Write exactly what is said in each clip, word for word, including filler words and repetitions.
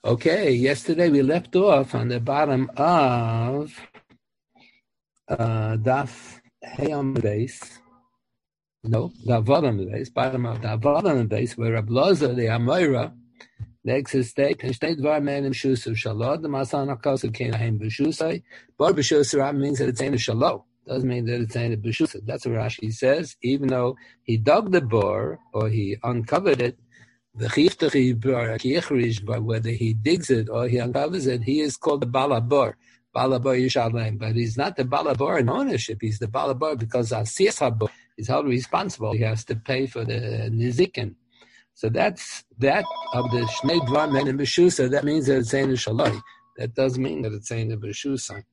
Okay, yesterday we left off on the bottom of uh, Daf Hayam base. No, Daf Vodam base, bottom of Daf Vodam base, where Rab Loza, the Amoira, next is state, and state var man in Shusu Shalot, the Masana Kosu came him Bishusai. Bar Bishusai means that it's in a Shalot. Doesn't mean that it's in a Bishusai. That's what Rashi says, even though he dug the bore or he uncovered it. The but whether he digs it or he uncovers it, he is called the Balabor. Balabor Yishalem. But he's not the Balabor in ownership. He's the Balabor because Asiyas Habor is held responsible. He has to pay for the Nizikin. So that's that of the Shnei Dvar Men in Beshusa. That means that it's in a Shaloi. That does mean that it's in a Beshusa.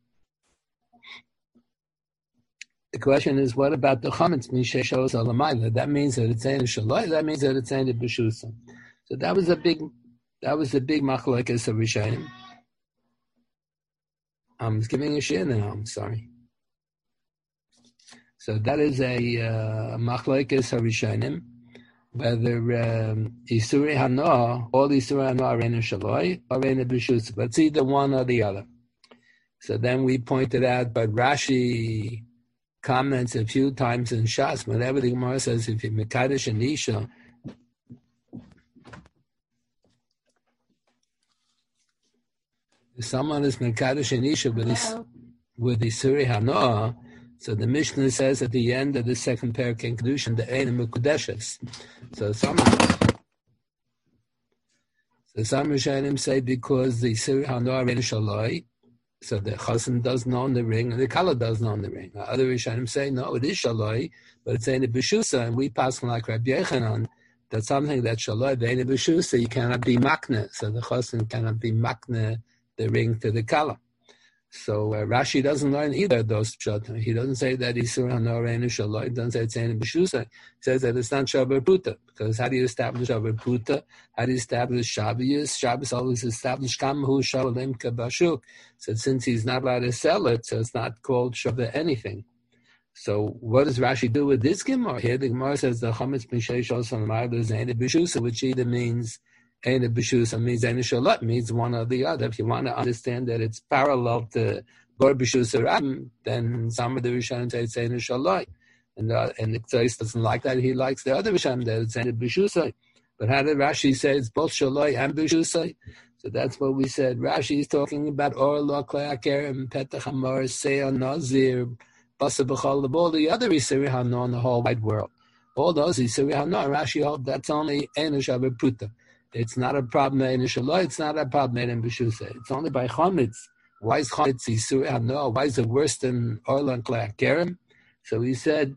The question is, what about the chametz misheshos alamayla? That means that it's in a shaloi. That means that it's in a beshusa. So that was a big, that was a big machlokes of Rishonim. I'm giving a share now. I'm sorry. So that is a uh, machlokes of Rishonim. Whether um, isuri hanoah, all isuri hanoah are in a shaloi or in a beshusa, but it's either one or the other. So then we pointed out, but Rashi comments a few times in Shas, whenever the Gemara says, if you Mekadesh and Isha, if someone is Mekadesh and Isha with the, with the Suri Hanoah, so the Mishnah says at the end of the second parak in Kedushin, the Ein Mekudeshes. So some, so some Rishonim say because the Suri Hanoah are in Shaloi, so the chassan doesn't own the ring, and the kala doesn't own the ring. Other Rishonim say, no, it is shaloi, but it's in a b'shusa, and we pass like Rabbi Yechanan, that's something that's shaloi, but in a b'shusa, you cannot be makne, so the chassan cannot be makne the ring to the kala. So uh, Rashi doesn't learn either of those pshat. He doesn't say that Isur Hanor Ein Shaloi. He doesn't say it's Ein B'Shusa. He says that it's not Shabbos Pruta. Because how do you establish Shabbos Pruta? How do you establish Shabbos? Shabbos always established Kamahu Shalom Kabashuk. So since he's not allowed to sell it, so it's not called Shabbos anything. So what does Rashi do with this Gemara? Here the Gemara says the Chametz Mishei Shos Hanamar is Ein B'Shusa, which either means Ein B'Shusa means Ein Shalot, means one or the other. If you want to understand that it's parallel to Bor B'Shusa Ram, then some of the Rishonim say it's Ein Shalot. And, uh, and the Ktsois doesn't like that. He likes the other Rishonim that it's Ein B'Shusa. But how did Rashi say it's both Shalot and B'Shusa? So that's what we said. Rashi is talking about Or Lo Klei Akerem, Petach Hamor, Seah, Nazir, Basa B'chol, all the other Yisuri Hano in the whole wide world. All those Yisuri Hano, Rashi holds that's only Ein Shabbat Pruta. It's not a problem in Shaloi. It's not a problem in B'Shusa. It's only by Chometz. Why is Chometz Yisur Hano? Why is it worse than Orla and Klei Akerem? So he said,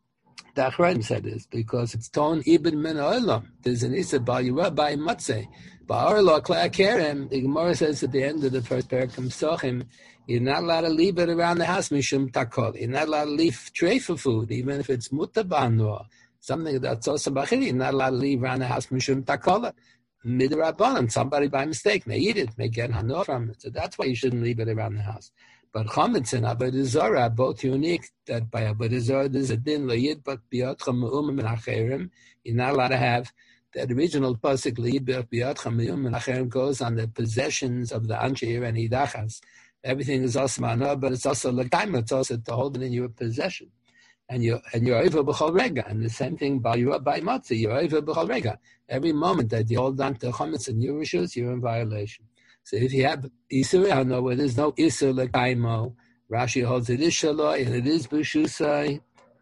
the Achronim said this, because it's Ton Ibn Min Olam. There's an Issa Bal Yirah by Matzeh. By Orla Klei Akerem, the Gemara says at the end of the first parak Sochim, you're not allowed to leave it around the house, Mishum Takol. You're not allowed to leave tray for food, even if it's Mutabah. Something that's also Bachiri, you're not allowed to leave around the house, Mishum Takola. Midrabanan, somebody by mistake may eat it, may get hanor from it. So that's why you shouldn't leave it around the house. But chametz and avodah zarah are both unique. That by avodah zarah there's a din liyid, but biyotchem me'umim and acherim, you're not allowed to have that original pasuk liyid biyotchem me'umim and acherim goes on the possessions of the anshir and idachas. Everything is also manor, but it's also lekaima. It's also to hold it in your possession. And you're and you're over b'chol rega, and the same thing by you by matzah. You're over b'chol rega. Every moment that you hold on to chametz and your rishus, you're in violation. So if you have isur hano where there's no isur lekaimo, Rashi holds it is shaloi and it is b'shusai.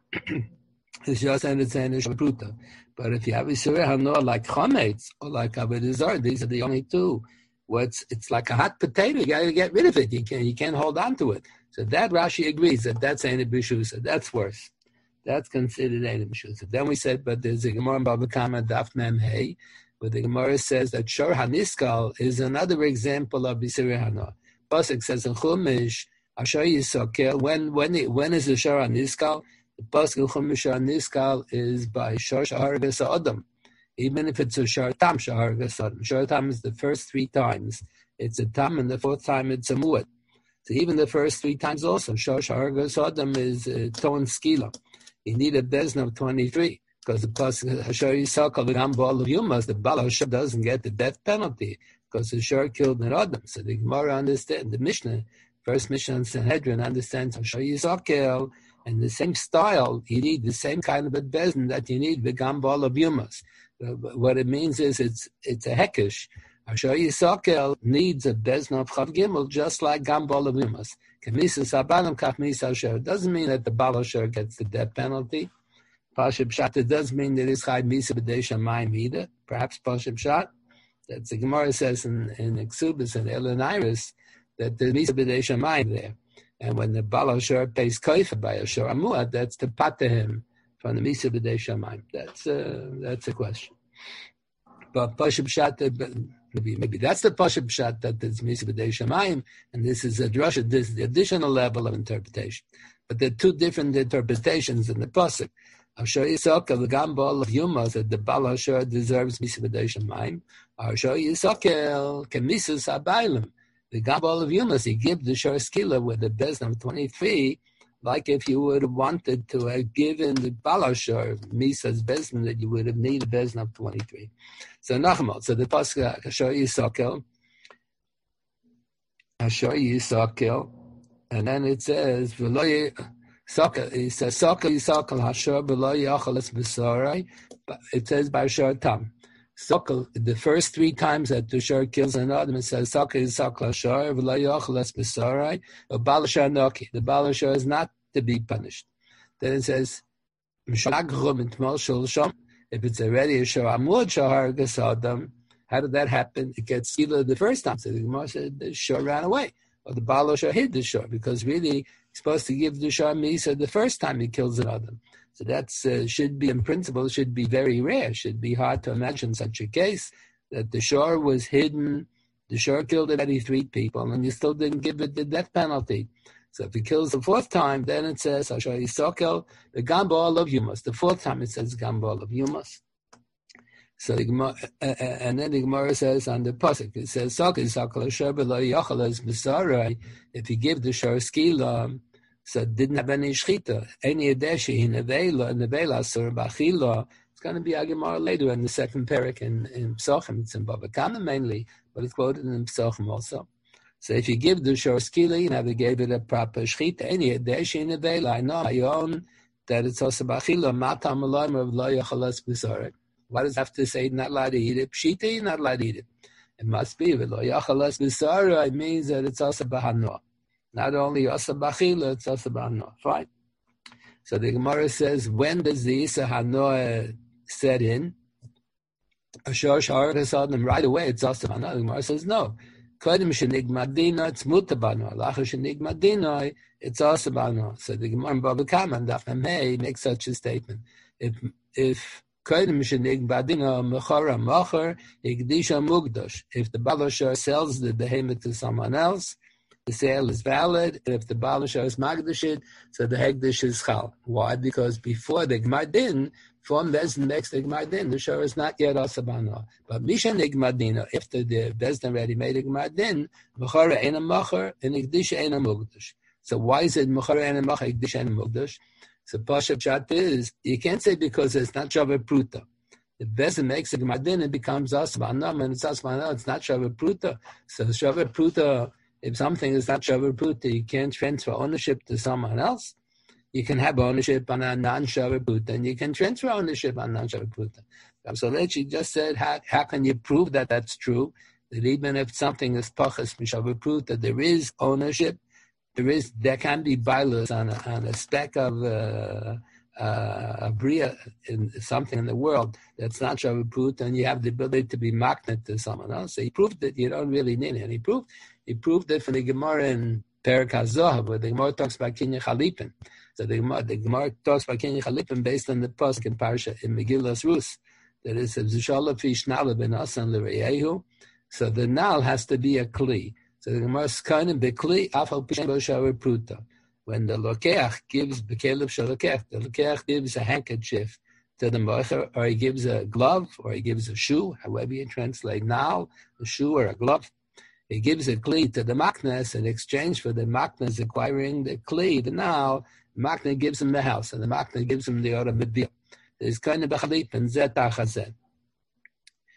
It's just and it's an ishapruta. But if you have isur hano like chametz or like avodah zarah, these are the only two. What's it's like a hot potato. You got to get rid of it. You can't you can't hold on to it. So that Rashi agrees that that's Ein B'Shusa. That's worse. That's considered Ein B'Shusa. Then we said, but there's a Gemara in Bava Kama Daf Mem Hey, where the Gemara says that Shor HaNiskal is another example of B'Sirei Hano. Pasuk says in Chumash, Asher Yisokel, when when it, when is the Shor HaNiskal? The Pasuk in Chumash Shor HaNiskal is by Shor Shahar Adam. Even if it's a Shor Tam Shahar Adam. Shor Tam is the first three times. It's a Tam, and the fourth time it's a Muad. So even the first three times also, Shosh Hargas Adam is uh, Ton Skila. You need a bezna of twenty-three, because the plus Hashar Yisakal the Gambal of Yumas, the Bal Hashar doesn't get the death penalty, because the Shor killed an Adam. So the Gemara understands, the Mishnah, first Mishnah in Sanhedrin understands Asher Yisakel, and the same style, you need the same kind of a bezin that you need with Gambal of Yumas. What it means is it's it's a hekesh. Asher Yisakel needs a bezin of Chav Gimel just like Gambal of Yumas. Kamisas Abanam Kachmis Asher. It doesn't mean that the Baal Asher gets the death penalty. Pashup Pshat, it does mean that it's Chai Misa B'Dei Shamayim either. Perhaps Pashup Pshat. That the Gemara says in, in Exubis and Elaniris that the Misa B'Dei Shamayim there. And when the Baal Asher pays Koifa by Asher Amuad, that's to pata him from the Misa B'Dei Shamayim. That's, uh, that's a question. But Pashup Pshat, maybe, maybe that's the Pashup Pshat that there's Misa B'Dei Shamayim, and this is a drasha, this is the additional level of interpretation. But there are two different interpretations in the Pasuk. Asher Yisakel, the Gambal of Yumas, that the Baal Asher deserves Misa B'Dei Shamayim. Asher Yisakel, Kemisas Abaylim. The Gambal of Yumas, he gives the Shor Skila with the bezin of twenty-three, like if you would have wanted to have given the Baal Asher Misa's bezin, that you would have needed a bezin of twenty-three. So Nachmal, so the Pasuk, Asher Yisakel, Asher Yisakel, and then it says, V'lo It says, Saka Yisakal Hashor B'lo Yachalas B'Sarai. It says by Shor Tam. Saka, the first three times that the Shor kills an Adam, it says, Saka Yisakal Hashor B'lo Yachalas B'Sarai. The Baal Asher Noki. The Baal Asher is not to be punished. Then it says, If it's already a Shor Amud Shahar Gasadam, how did that happen? It gets either the first time. So the Gemara said the Shor ran away. Or the Baal Asher hid the Shor, because really he's supposed to give the Shor Misa the first time he kills an Adam. So that uh, should be, in principle, should be very rare. Should be hard to imagine such a case, that the Shor was hidden, the Shor killed already three people, and you still didn't give it the death penalty. So if he kills the fourth time, then it says, Asher Yisakel, the Gambal of Yumas. The fourth time it says Gambal of Yumas. So the Gemara, uh, and then the Gemara says on the pasuk, it says, if you give the Shor Skila, so it didn't have any shchita, any adeshi in nevela, nevela sur bachila. It's going to be a Gemara later in the second parak in in Psachim. It's in Bava Kama mainly, but it's quoted in Psachim also. So if you give the Shor Skila, you never gave it a proper shchita, any adeshi in nevela. I know my own that it's also bachila. Matam alayim of lo yachalas b'sarek. Why does it have to say not allowed to eat it? Pshita, you're not allowed to eat it. It must be. It means that it's also bahanoah. Not only also bachila, it's also bahanoah. Fine. So the Gemara says, when does the Isa hanoah set in? Ashar shahar hasadnim, right away, it's also bahanoah. The Gemara says, no. Kodim shenig madina, it's muta bahanoah. Lacha shenig madina, it's also bahanoah. So the Gemara in Bava Kama and Daf Mei makes such a statement. If, if, If the Baal Asher sells the behemoth to someone else, the sale is valid. And if the Baal Asher is magdashid, so the hegdish is chal. Why? Because before the gmadin, from Bezdin next the gmadin, the shor is not yet asabano. But misha nigmadina, if the, the Bezdin already made a gmadin, mechara ena macher and hegdish ena mugdash. So why is it mechara ena macher hegdish ena mugdash? So Pashup Pshat is, you can't say because it's not Shavar Pruta. If Bezdin makes a Gmadin, it becomes Asmanam, and it's Asmanam, it's not Shavar Pruta. So Shavar Pruta, if something is not Shavar Pruta, you can't transfer ownership to someone else. You can have ownership on a non-Shavar Pruta, and you can transfer ownership on non-Shavar Pruta. So Lechi just said, how, how can you prove that that's true? That even if something is Pachas Shavar Pruta, there is ownership. There is, there can be bilas on a, on a speck of uh, uh, a bria in something in the world that's not shavaput, and you have the ability to be magnet to someone else. So he proved that you don't really need it. And he proved, he proved it from the Gemara in Perak HaZohar, where the Gemara talks about Kinyan Chalipin. So the Gemara, the Gemara talks about Kinyan Chalipin based on the pasuk in Parsha in Megillas Rus. That is, Zishala Fish Nala Ben Asan L'Reyehu. So the Nal has to be a Kli. So the Gemara is kind of bekli afal pishem b'shavar pruta. When the lokeach gives bekelef shalokech, the lokeach gives a handkerchief to the moicher, or he gives a glove, or he gives a shoe, however you translate now, a shoe or a glove. He gives a kli to the maknes in exchange for the maknes acquiring the kli. The now, the maknes gives him the house, and the maknes gives him the automobile. There's kind of bechalip and zet achazet.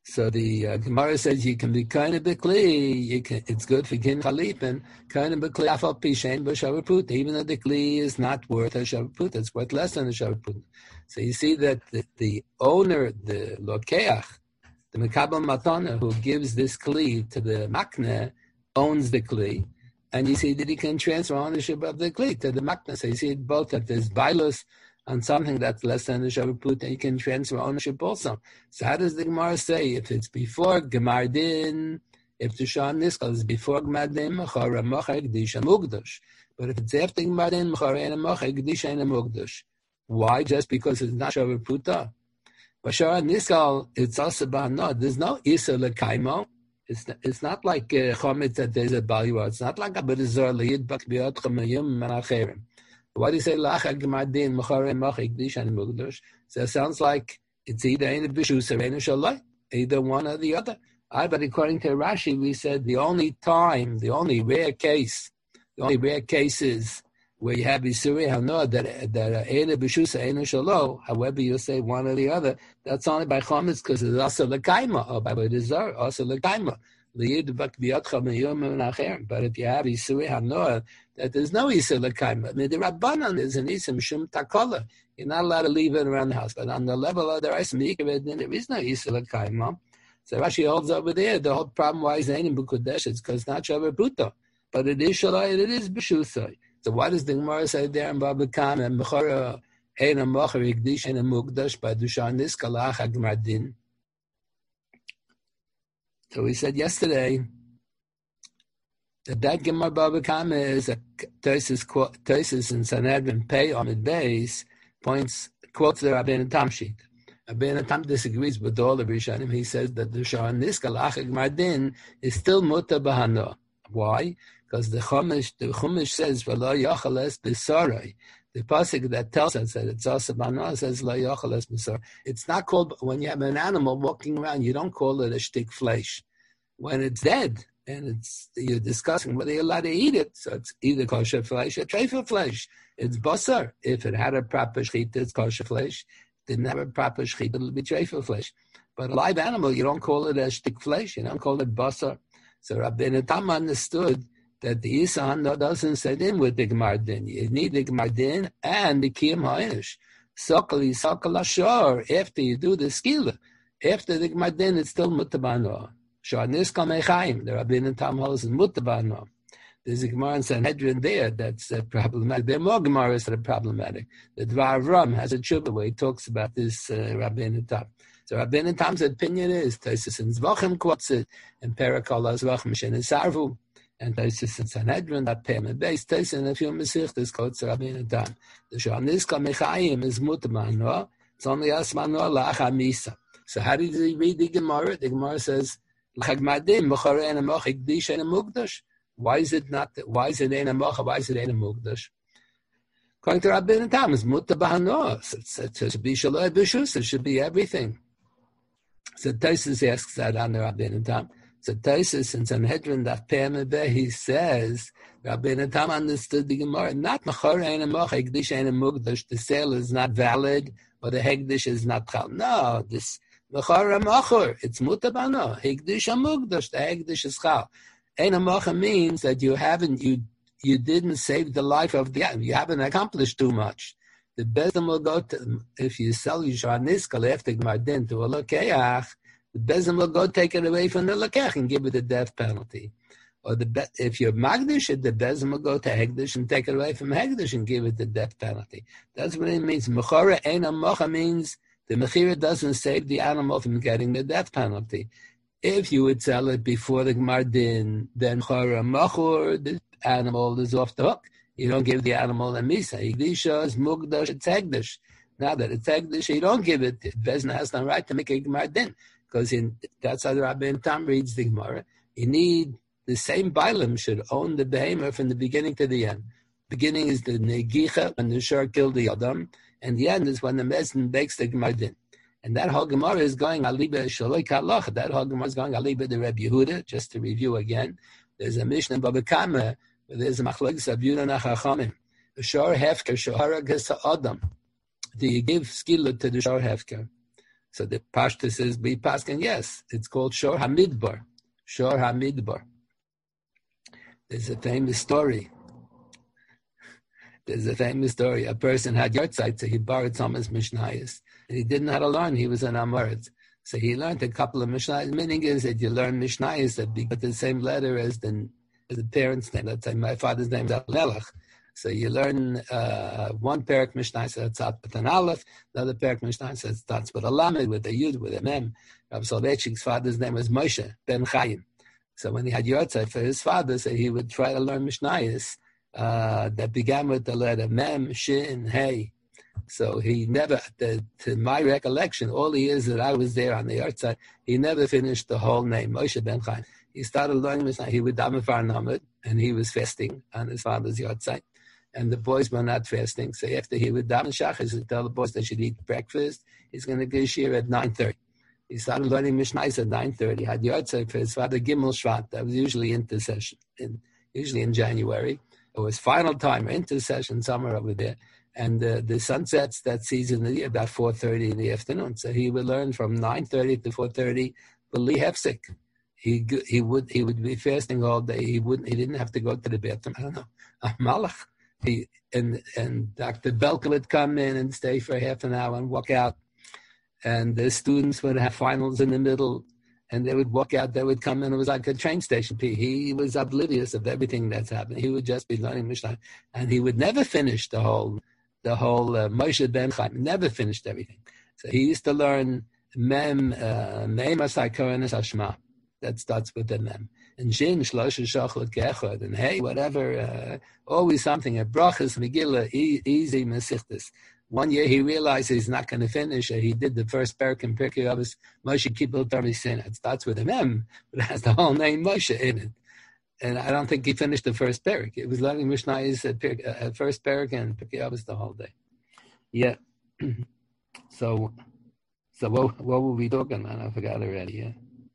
So the uh, Gemara says you can be kind of bikli. You can. It's good for kin chalip and kind of bikli afal pishen b'shavaput. Even though the kli is not worth a shavaput, it's worth less than a shavaput. So you see that the, the owner, the lokeach, the mekabel matana, who gives this kli to the makne, owns the kli, and you see that he can transfer ownership of the kli to the makne. So you see it both that there's bailus on something that's less than the shavaput, and you can transfer ownership also. So how does the Gemara say if it's before Gemardin, if the Shan Niskal is before Gemardin, Machara Machar Gdisha Mugdash, but if it's after Gemardin, Machara and Machar Gdisha and Mugdash, why? Just because it's not shavaputa? Bashar Niskal, it's also no. There's no Isa Lekaimo. It's it's not like uh, Chometz that there's a value. It's not like a B'Rizor Liyid Bak Biot Chamayim Manacherim. Why do you say Lacha Gemadin Machare Machik Dishan Mugdash? So it sounds like it's either in the Bishus or in the Shalai, either one or the other. I, but according to Rashi, we said the only time, the only rare case, the only rare case is where you have Isuri Hanoah that that Eina Bishus or Eina Shalo. However, you say one or the other. That's only by Chometz because it's also Lekaima or by B'Dizar, also Lekaima. But if you have Isuri Hanoah, that there's no Isur L'Kaima. I mean, the Rabbanan is an Isur Mishum Takola. You're not allowed to leave it around the house. But on the level of the Reis Mikveh, then there is no Isur L'Kaima. So Rashi holds over there, the whole problem why is Einim B'Kodesh, it's because it's not Shavar Puto. But it is Shalai, and it is B'Shusai. So why does the Gemara say there in Baba Kama, and B'chora Eina Mocher Yigdish and Mugdash, by Dushan Niskalach Agmadin? So we said yesterday that that Gemara Baba Kama is a Tosis in Sanhedrin Pei Amid Beis points quotes the Rabbeinu Tam sheet. Rabbeinu Tam disagrees with all the Rishonim. He says that the Shahan Niskalach Agmadin is still Muta Bahano. Why? Because the Chumash the Chumash says V'lo Yochales B'Sarai. The pasuk that tells us that it's also Bahano says Lo Yochales B'Sarai. It's not called, when you have an animal walking around, you don't call it a shtik flesh. When it's dead and it's you're discussing whether you're allowed to eat it, so it's either kosher flesh or treifah flesh. It's basar. If it had a proper shechita, it's kosher flesh. Didn't have a proper shechita, it'll be treifah flesh. But a live animal, you don't call it a shtik flesh. You don't call it basar. So Rabbeinu Tam understood that the Isahanda doesn't set in with the Gemardin. You need the Gemardin and the Kiyam Ha'inish. Sokali Sokal Ashor. After you do the skila, after the Gemardin, it's still mutabano. Shornis Kamechaim, the Rabbeinu Tam holds in mutabano. There's a Gemara in Sanhedrin there that's uh, problematic. There are more Gemaras that are problematic. The Dvar Ram has a tshuva where he talks about this uh, Rabbeinu Tam. So Rabbeinu Tam's opinion is Tosis in Zvachim quotes it, and Perakol Zvachim Shen Sarvu, and Tosis in Sanhedrin that payment based. Tosis in a few Mesichtas quotes Rabbeinu Tam. The Shornis Kamechaim is mutabano. It's only Asmano Lacha Misa. So how did he read the Gemara? The Gemara says, why is it not? Why is it Eina Mocha? Why is it Eina Mugdash? According to Rabbeinu Tam, it's Mutta Bahano. It should be Shaloi B'Shus. It should be everything. So Tosis asks that on the Rabbeinu Tam. So Tosis in Sanhedrin that Pemebe he says Rabbeinu Tam understood the Gemara. Not Mechor Eina Mocha Hegdish Eina Mugdash. The sale is not valid, or the Hegdish is not chal. No, this. Mechara machor, it's mutabano. Hegdish amugdash, the hegdish is chal. Eina mocha means that you haven't, you you didn't save the life of the animal. You haven't accomplished too much. The bezim will go to, if you sell Yishar Niskal after Gmardin to a lakeach, the bezim will go take it away from the lakeach and give it a death penalty. Or the be, if you're magdish it, the bezim will go to hegdish and take it away from hegdish and give it the death penalty. That's what it means. Mechara eina mocha means the mechira doesn't save the animal from getting the death penalty. If you would sell it before the Gmardin, then chara machur, the animal is off the hook. You don't give the animal a misa. Higdisha is mugdash, it's hegdish. Now that it's hegdish, you don't give it. Bezna has no right to make a Gmardin, because in that's how the Rabbeinu Tam reads the Gemara. You need the same bailam should own the behemoth from the beginning to the end. Beginning is the negicha, when the shor killed the adam, and the end is when the mezin bakes the Gemardin. And that whole Gemara is going aliba shaloi kalach. That whole Gemara is going aliba the Rebbe Yehuda. Just to review again, there's a Mishnah in Baba Kama where there's a machlokes of Yudan Achachamim. The shor hefker shahara gesa adam. Do you give skila to the shor hefker? So the Pashta says, be paskin, yes, it's called Shor HaMidbar. Shor HaMidbar. There's a famous story. There's a famous story. A person had yahrzeit, so he borrowed some of his Mishnayos. And he didn't know how to learn. He was an Amoritz. So he learned a couple of Mishnayos. Meaning is that you learn Mishnayos that begin with the same letter as the, as the parent's name. Let's say my father's name is Alelach. So you learn uh, one parak Mishnah that starts with an Aleph, another parak Mishnah that starts with a Lamed, with a Yud, with a Mem. Rav Soloveitchik's father's name was Moshe ben Chaim. So when he had yahrzeit for his father, so he would try to learn Mishnayos uh, that began with the letter Mem, Shin, Hey. So he never, the, to my recollection, all the years that I was there on the yahrzeit, he never finished the whole name, Moshe ben Chaim. He started learning Mishnah. He would daven for Namud, and he was fasting on his father's yahrzeit. And the boys were not fasting. So after he would daven shachas and tell the boys they should eat breakfast, he's going to go shir at nine thirty. He started learning Mishnayos at nine thirty. Had yahrzeit for his father Gimel Shvat. That was usually intercession, in, usually in January. It was final time, or intercession, somewhere over there. And uh, the sun sets that season of the year about four thirty in the afternoon. So he would learn from nine thirty to four thirty, b'li hefsek. He he would he would be fasting all day. He wouldn't. He didn't have to go to the bathroom. I don't know. A malach. He and and Doctor Belka would come in and stay for half an hour and walk out. And the students would have finals in the middle, and they would walk out. They would come in. It was like a train station. He was oblivious of everything that's happening. He would just be learning Mishnah, and he would never finish the whole the whole uh, Moshe ben Chaim. Never finished everything. So he used to learn Mem Mem Asai Kohenes Hashma. That starts with the Mem. And Shin, Shlosha, Shochlot, Gechod, and hey, whatever, uh, always something. A brachas, Megillah, e- easy, Mesichtas. One year he realized he's not going to finish. Uh, he did the first parak in Pirkei Avos, Moshe Kibbutz Torah Sin. It starts with a Mem, but it has the whole name Moshe in it. And I don't think he finished the first parak. It was learning Mishnayos at, Pir- at first parak and Pirkei Avos the whole day. Yeah. so, so what, what were we talking about? I forgot already, yeah.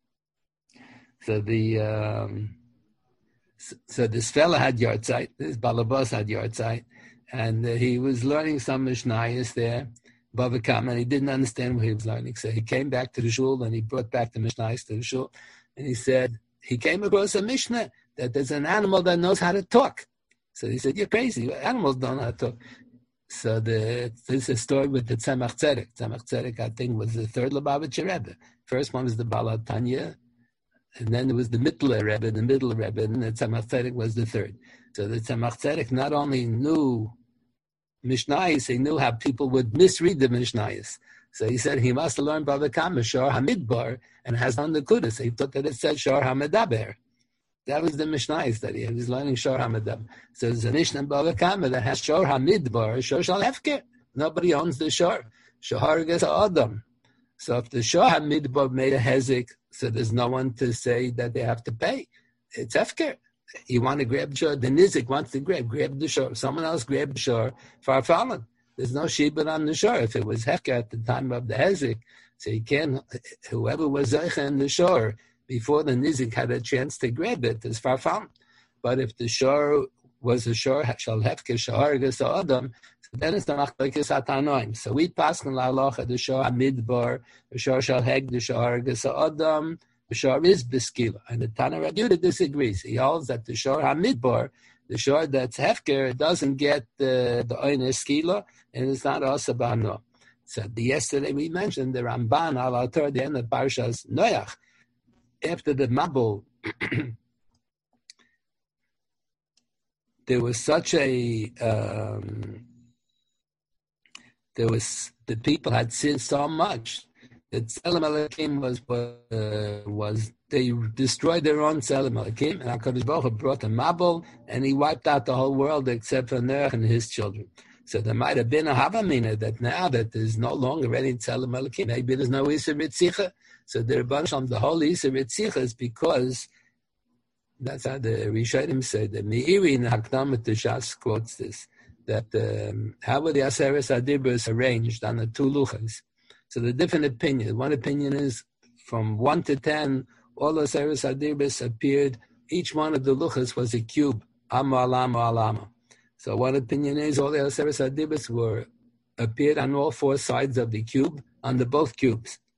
So the um, so, so this fella had yahrzeit. This balabas had yahrzeit, and uh, he was learning some Mishnayos there, Bava Kama, and he didn't understand what he was learning. So he came back to the shul, and he brought back the Mishnayos to the shul, and he said he came across a Mishnah that there's an animal that knows how to talk. So he said, "You're crazy. Animals don't know how to talk." So the there's a story with the Tzemach Tzedek. Tzemach Tzedek, I think, was the third Lubavitcher Rebbe. First one was the Baal Tanya. And then there was the Mittler Rebbe, the middle Rebbe, and the Tzemach Tzedek was the third. So the Tzemach Tzedek not only knew Mishnayos, he knew how people would misread the Mishnayos. So he said he must have learned Bava Kama, Shor HaMidbar, and has done the Kudah. So he thought that it said Shor HaMedaber. That was the Mishnayos that he was learning Shor HaMedaber. So there's a Mishnah in Bava Kama that has Shor HaMidbar, Shor Shal Hefker. Nobody owns the Shor. Shor Ges Adam. So if the Shor HaMidbar made a hezek, so there's no one to say that they have to pay. It's hefker. You want to grab the shore, the nizik wants to grab, grab the shore. Someone else grabbed the shore for a fallen. There's no shibud on the shore. If it was hefker at the time of the hezek, so you can, whoever was zeicha in the shore before the nizik had a chance to grab it is far fallen. But if the shore was a shore, shall hefker shahar ges adam, then it's the machlokes hatanoim. So we pass on la halacha the shor hamidbar, the shor shall heg the shor ges adam, the shor is beskila, and the Tana Rabbi Yehuda disagrees. He holds that the shor hamidbar, the shor that's hefker, doesn't get the the oines skila, and it's not also bano. So the yesterday we mentioned the Ramban al Ator, the end of Parshas Noach, after the Mabul. There was such a um, There was the people had sinned so much that Tzelem Elokim was uh, was they destroyed their own Tzelem Elokim, and HaKadosh Baruch Hu brought a Mabul, and he wiped out the whole world except for Noach and his children. So there might have been a Havamina that now that there's no longer any Tzelem Elokim, maybe there's no Isser Mitzicha. So the Rebbeinu Shalom, the whole Isser Mitzicha is because that's how the Rishonim say. The Meiri in Hakdamat Shas quotes this. That um, how were the Aseres Adibros arranged on the two luchas? So the different opinions. One opinion is from one to ten, all the Aseres Adibros appeared. Each one of the luchas was a cube. Amma alama alama. So one opinion is all the Aseres Adibros were appeared on all four sides of the cube, on the both cubes.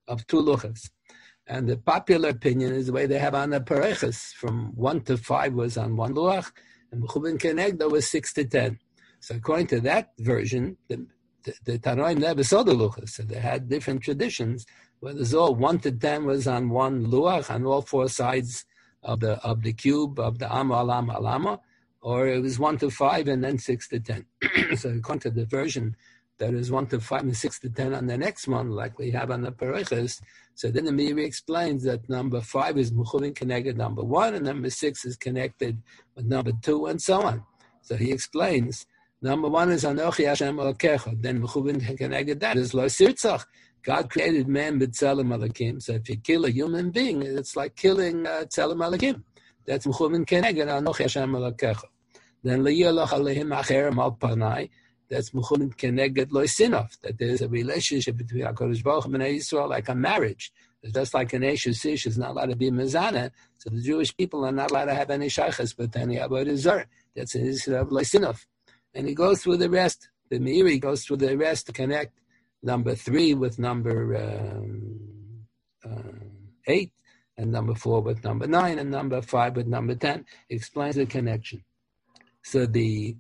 of two luchas. And the popular opinion is the way they have on the pareches, from one to five was on one luach, and Mechubin Kenegdo was six to ten. So according to that version, the, the, the Tanoim never saw the luchas, so they had different traditions, where there's all one to ten was on one luach, on all four sides of the of the cube, of the Amma, Alama, Alama, or it was one to five and then six to ten. So according to the version, that is one to five and six to ten on the next one, like we have on the Pareches. So then the Meiri explains that number five is Mechuvin connected number one, and number six is connected with number two, and so on. So he explains, number one is Anochi Hashem Elokecha. Then Mechuvin connected that is Lo Sirtzach. God created man b'tzelem Elokim. So if you kill a human being, it's like killing uh, tzelem Elokim. That's Mechuvin connected Anochi Hashem Elokecha. Then Liyolach Aleihim Acherem Al Panai. That's Mechuvin Keneged Lo Sinov, that there's a relationship between HaKadosh Baruch Hu and Yisrael, like a marriage. It's just like an Eshes Ish is not allowed to be Mezana, so the Jewish people are not allowed to have any Shaychas, but any Avodah Zarah. That's an Yisrael of Lo Sinov. And he goes through the rest. The Meiri goes through the rest to connect number three with number um, uh, eight, and number four with number nine, and number five with number ten. He explains the connection. So the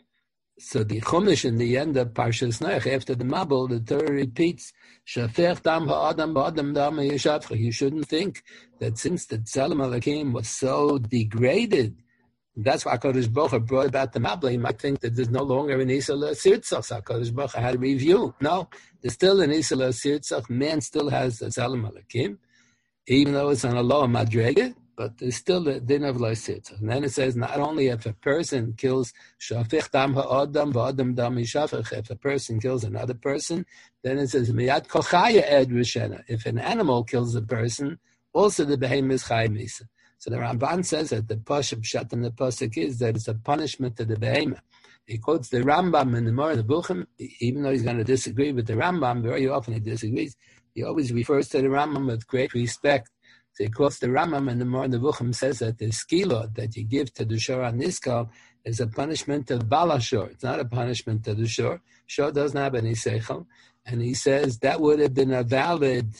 So the Chumash in the end of Parshas Noach, after the Mabul, the Torah repeats, "Shafech dam ha'adam ba'adam dam ha'yeshavcha." You shouldn't think that since the Tzelem Elokim was so degraded, that's why HaKadosh Baruch Hu brought about the Mabul. You might think that there's no longer an Isa L'Sirtzach. So HaKadosh Baruch Hu had a review. No, there's still an Isa L'Sirtzach. Man still has the Tzelem Elokim, even though it's on a lower madrega. But there's still the din of L'Sirtzach. And then it says, not only if a person kills Shafich dam ha'adam v'adam dam yishafech, if a person kills another person, then it says, Miyad kol chaya ed rishena. If an animal kills a person, also the behemoth is chayim misa. So the Ramban says that the pasuk pshat in the pasuk is that it's a punishment to the behemoth. He quotes the Rambam in the Moreh Nevuchim, even though he's going to disagree with the Rambam, very often he disagrees, he always refers to the Rambam with great respect. So he quotes the Rambam, and the Moreh Nevuchim says that the skila that you give to the shor on Niskal is a punishment to Bala Shor. It's not a punishment to the shor. Shor doesn't have any seichel. And he says that would have been a valid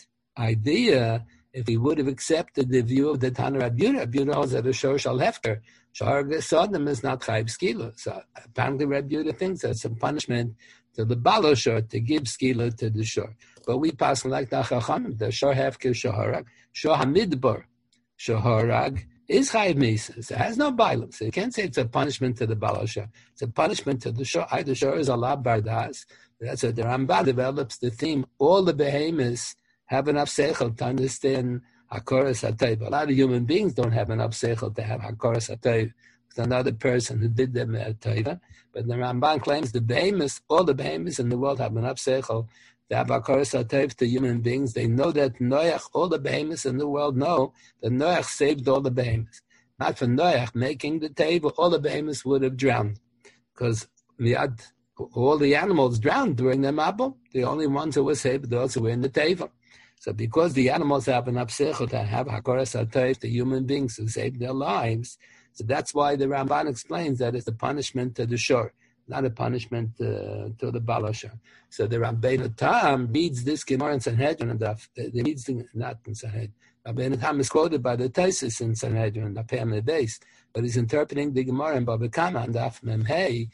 idea if he would have accepted the view of the Tana Rabbi Yehuda. Rabbi Yehuda holds that a shor shall hefker. Shor Gesodom is not chayv skila. So apparently Rabbi Yehuda thinks that's a punishment to the Bala Shor, to give skila to the shor. But we pass like the Chachamim, the shor hefker shoharag. Shor hamidbar shoharag is chayv misa. So it has no bilam. So you can't say it's a punishment to the Bala Shor. It's a punishment to the shor. Either shor is Allah bardas. That's what the Rambam develops the theme. All the behemoths have enough seichel to understand Hakoras HaTov. A lot of human beings don't have enough seichel to have Hakoras HaTov. It's another person who did them a tova. But the Ramban claims the behemoths, all the behemoths in the world have enough seichel to have Hakoras HaTov to human beings. They know that Noach, all the behemoths in the world know that Noach saved all the behemoths. Not for Noach making the teva, all the behemoths would have drowned. Because Miyad, all the animals drowned during the Mabul. The only ones who were saved, those who were in the teva. So because the animals have enough seichel to have Hakoras HaTov to human beings who saved their lives, so that's why the Ramban explains that it's a punishment to the shor, not a punishment uh, to the Bala Shor. So the Rabbeinu Tam reads this Gemara in Sanhedrin, and the, the reads the, not in Sanhedrin. Rabbeinu Tam is quoted by the Taisus in Sanhedrin, the Pem Lebeis, but he's interpreting the Gemara in Baba Kama and Daf Mem Hey.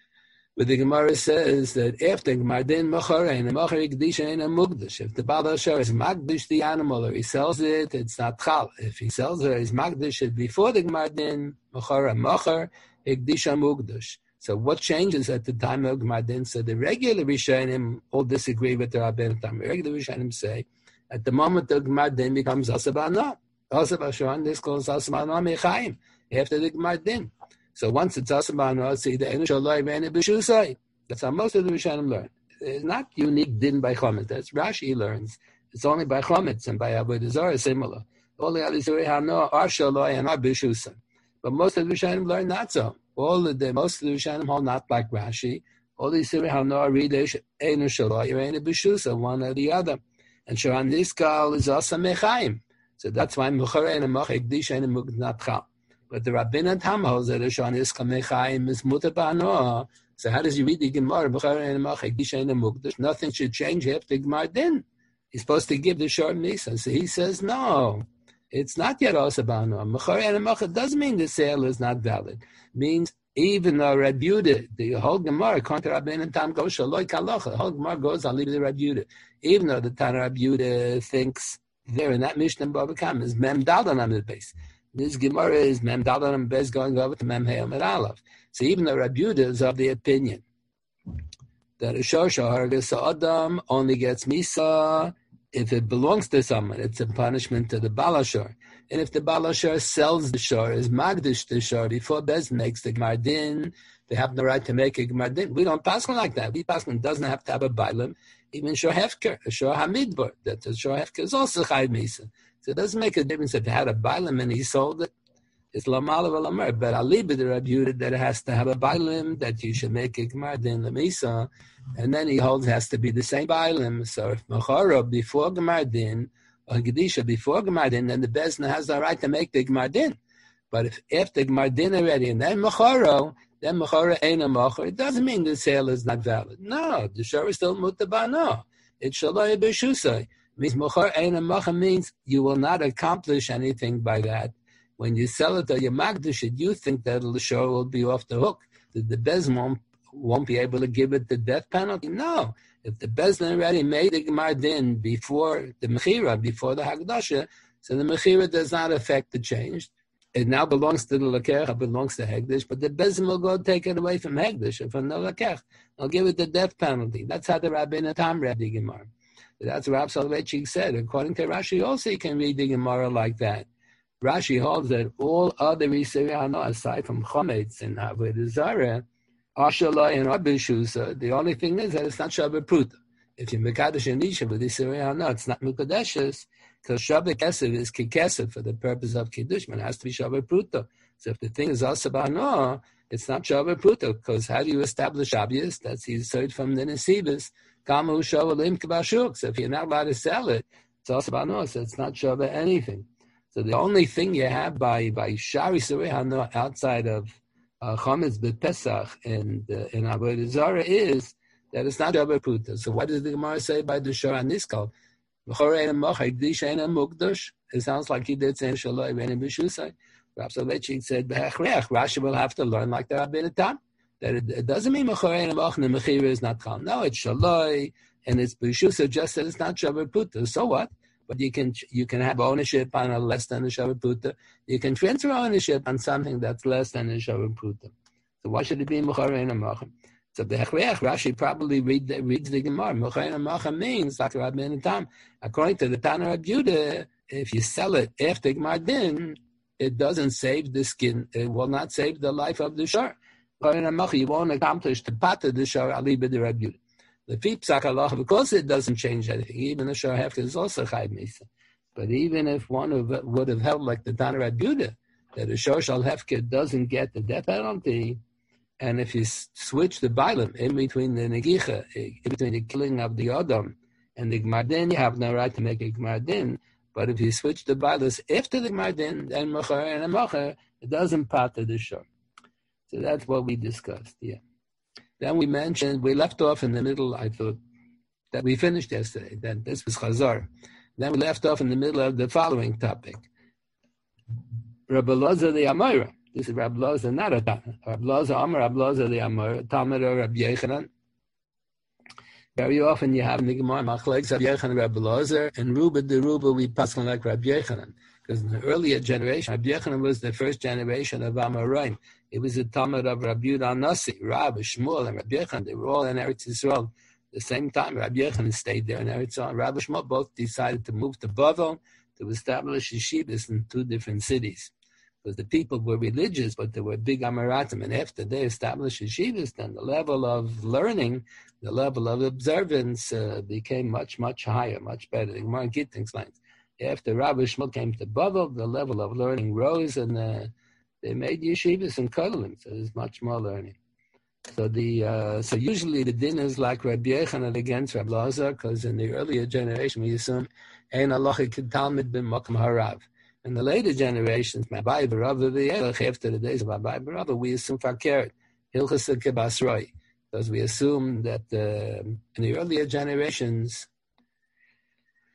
But the Gemara says that after Gmardin Macharein, the Machar Ikdish ain't a Mugdash. If the Baal Shor is Magdish the animal or he sells it, it's not Chal. If he sells it, he's Magdish it before the Gmardin Machar Machar Ikdish Mugdash. So what changes at the time of Gmardin? So the regular Rishonim all disagree with the Rabbeinu Tam. The regular Rishonim say at the moment the Gmardin becomes Asabana. Asabashon, this calls Asabana Mechaim after the Gmardin. So once it's Asabana, it's either Enu Shalai V'Enu B'Shusai. That's how most of the Rishonim learn. It's not unique din by Chometz. That's Rashi learns. It's only by Chometz and by Avodah Zarah similar. All the others are Shalai and are B'Shusai. But most of the Rishonim learn not so. All of the most of the Rishonim hold not like Rashi. All these Sirei Hano read Enu Shalai V'Enu B'Shusai, one or the other. And Sharan Niskal is also Mechaim. So that's why Mecharei and Mechek Dish and Mugd not Chal. But the Rabbeinu Tam holds that Sharan Niskal Mechaim is Mutar Ba'anoah. So how does you read the Gemara? Nothing should change after Gemar Din. He's supposed to give the short misa. So he says, no, it's not yet osabano. Mechari and Macha doesn't mean the sale is not valid. It means even though Reb Yehuda, the whole Gemara, according to Rabbeinu and Tam goes shaloi kalocha, the whole Gemara goes, I'll leave it to Reb Yehuda. Even though the Tana Reb Yehuda thinks there in that Mishnah in Bava Kama is Mem Daldan on the base. This Gemara is Mem Daldan on the base going over to Mem Heil Med Aleph. So even though Reb Yehuda is of the opinion that a Shosha Hargas Adam only gets Misa if it belongs to someone, it's a punishment to the Balashar. And if the Balashar sells the shor, is Magdish the shor, before Bez makes the Gmardin, they have no right to make a Gmardin. We don't pass one like that. We pass one doesn't have to have a Bailam, even Shor Hefker, a Shor Hamidbar, that the Shor Hefker is also Chayv Misa. So it doesn't make a difference if he had a Bailam and he sold it. It's Lamala Valamar, but Aliba the Reb Yehuda that it has to have a Bailam, that you should make a Gmardin Lamisa. And then he holds it has to be the same Bailim. So if Machara before Gmardin, or Gedisha before Gmardin, then the Bezna has the right to make the Gmardin. But if after Gmardin already, and then Machara, then Machara ain't a Machar, it doesn't mean the sale is not valid. No, the shor is still Mutabah, no. It's Shalai B'Shusai. Means Machar ain't a Machar means you will not accomplish anything by that. When you sell it or you magdish it, you think that the shor will be off the hook. That the Bezna won't, won't be able to give it the death penalty. No. If the Bezna already made the Gmardin before the Mechira, before the Hagdasha, so the Mechira does not affect the change. It now belongs to the Lakecha, belongs to Hegdish, but the Bezna will go take it away from Hegdish and from the Lakech. They'll give it the death penalty. That's how the Rabbeinu Tam read the Gemara. That's what Rav Soloveitchik said. According to Rashi, also you can read the Gemara like that. Rashi holds that all other Yisrael Hana, aside from Chometz and Avodah Zarah, are Shalai and Abishusa. The only thing is that it's not Shabbat Pruta. If you Mekadosh and Isha with Yisrael Hana, it's not Mekadeshes, because Shabbat Kesef is Kikesef for the purpose of Kiddush, but it has to be Shabbat Pruta. So if the thing is Asabah, it's not Shabbat Pruta, because how do you establish Shabbos? That's he's heard from the Nesibis. Kamu Shavalim Kabashuk. So if you're not allowed to sell it, it's Asabah, so it's not Shabbat anything. So the only thing you have by by Shari Sureh outside of uh, Chometz B'Pesach and uh, in Avodah Zarah is that it's not Shabbat Pruta. So what does the Gemara say by the Shor Aniskal? It sounds like he did say Shaloi Rein B'Shusai. Rav Soloveitchik said Rashi will have to learn like the Rabbeinu Tam that it, it doesn't mean Mechorei and the Mechira is not Chal. No, it's Shaloi and it's B'Shusai, just that it's not Shabbat Pruta. So what? But you can you can have ownership on a less than a Shabbat Pruta. You can transfer ownership on something that's less than a Shabbat Pruta. So why should it be Mechorei and Macham? So the Rashi probably read the, reads the Gemara. Mechorei and Macham means like Rabbeinu Tam. According to the Tana Reb Yehuda, if you sell it after Gmardin, it doesn't save the skin. It will not save the life of the shor. Mechorei and Macham, you won't accomplish the pata the shor aliba the Reb Yehuda. The Pipsak Allah, because it doesn't change anything. Even the Shor Hefker is also Chayv Misa. But even if one of it would have held like the Tana Reb Yehuda, that a Shor Shal Hefker doesn't get the death penalty, and if you switch the Bailam in between the Negicha, in between the killing of the Adam and the Gmardin, you have no right to make a Gmardin. But if you switch the Bailas after the Gmardin, then Machar and a Machar, it doesn't part of the Shor. So that's what we discussed, yeah. Then we mentioned, we left off in the middle, I thought, that we finished yesterday. Then this was Chazar. Then we left off in the middle of the following topic. Rabbi Loza the Amora. This is Rabbi Loza, not a Tana. Rabbi Loza Amor, Rabbi Loza the Amora, Talmud or Rabbi Yechanan. Very often you have in the Gemara, Machlekes Rabbi Yechanan, Rabbi Loza, and Ruba the Ruba, we pass on like Rabbi Yechanan. Because in the earlier generation, Rabbi Yechanan was the first generation of Amoraim. It was the Talmud of Rabbi Yehuda Nasi, Rabbi Shmuel, and Rabbi Yechanan. They were all in Eretz Yisrael. At the same time, Rabbi Yechanan stayed there in Eretz Yisrael. Rabbi Shmuel both decided to move to Bavel to establish yeshivas in two different cities. Because the people were religious, but they were big Amoratim. And after they established yeshivas, then the level of learning, the level of observance uh, became much, much higher, much better. The Gemara Gittin explains. After Rabbi Shmuel came to Bavel, the level of learning rose, and uh, they made yeshivas and kodelim, so there's much more learning. So the uh, so usually the din is like Rabbi Yechanan against Rabbi Loza, because in the earlier generation we assume ein halachic talmid b'makom harav. In the later generations, Abai b'Rava v'Yelech, after the days of Abai b'Rava, we assume fakert hilchas kibasroi, because we assume that uh, in the earlier generations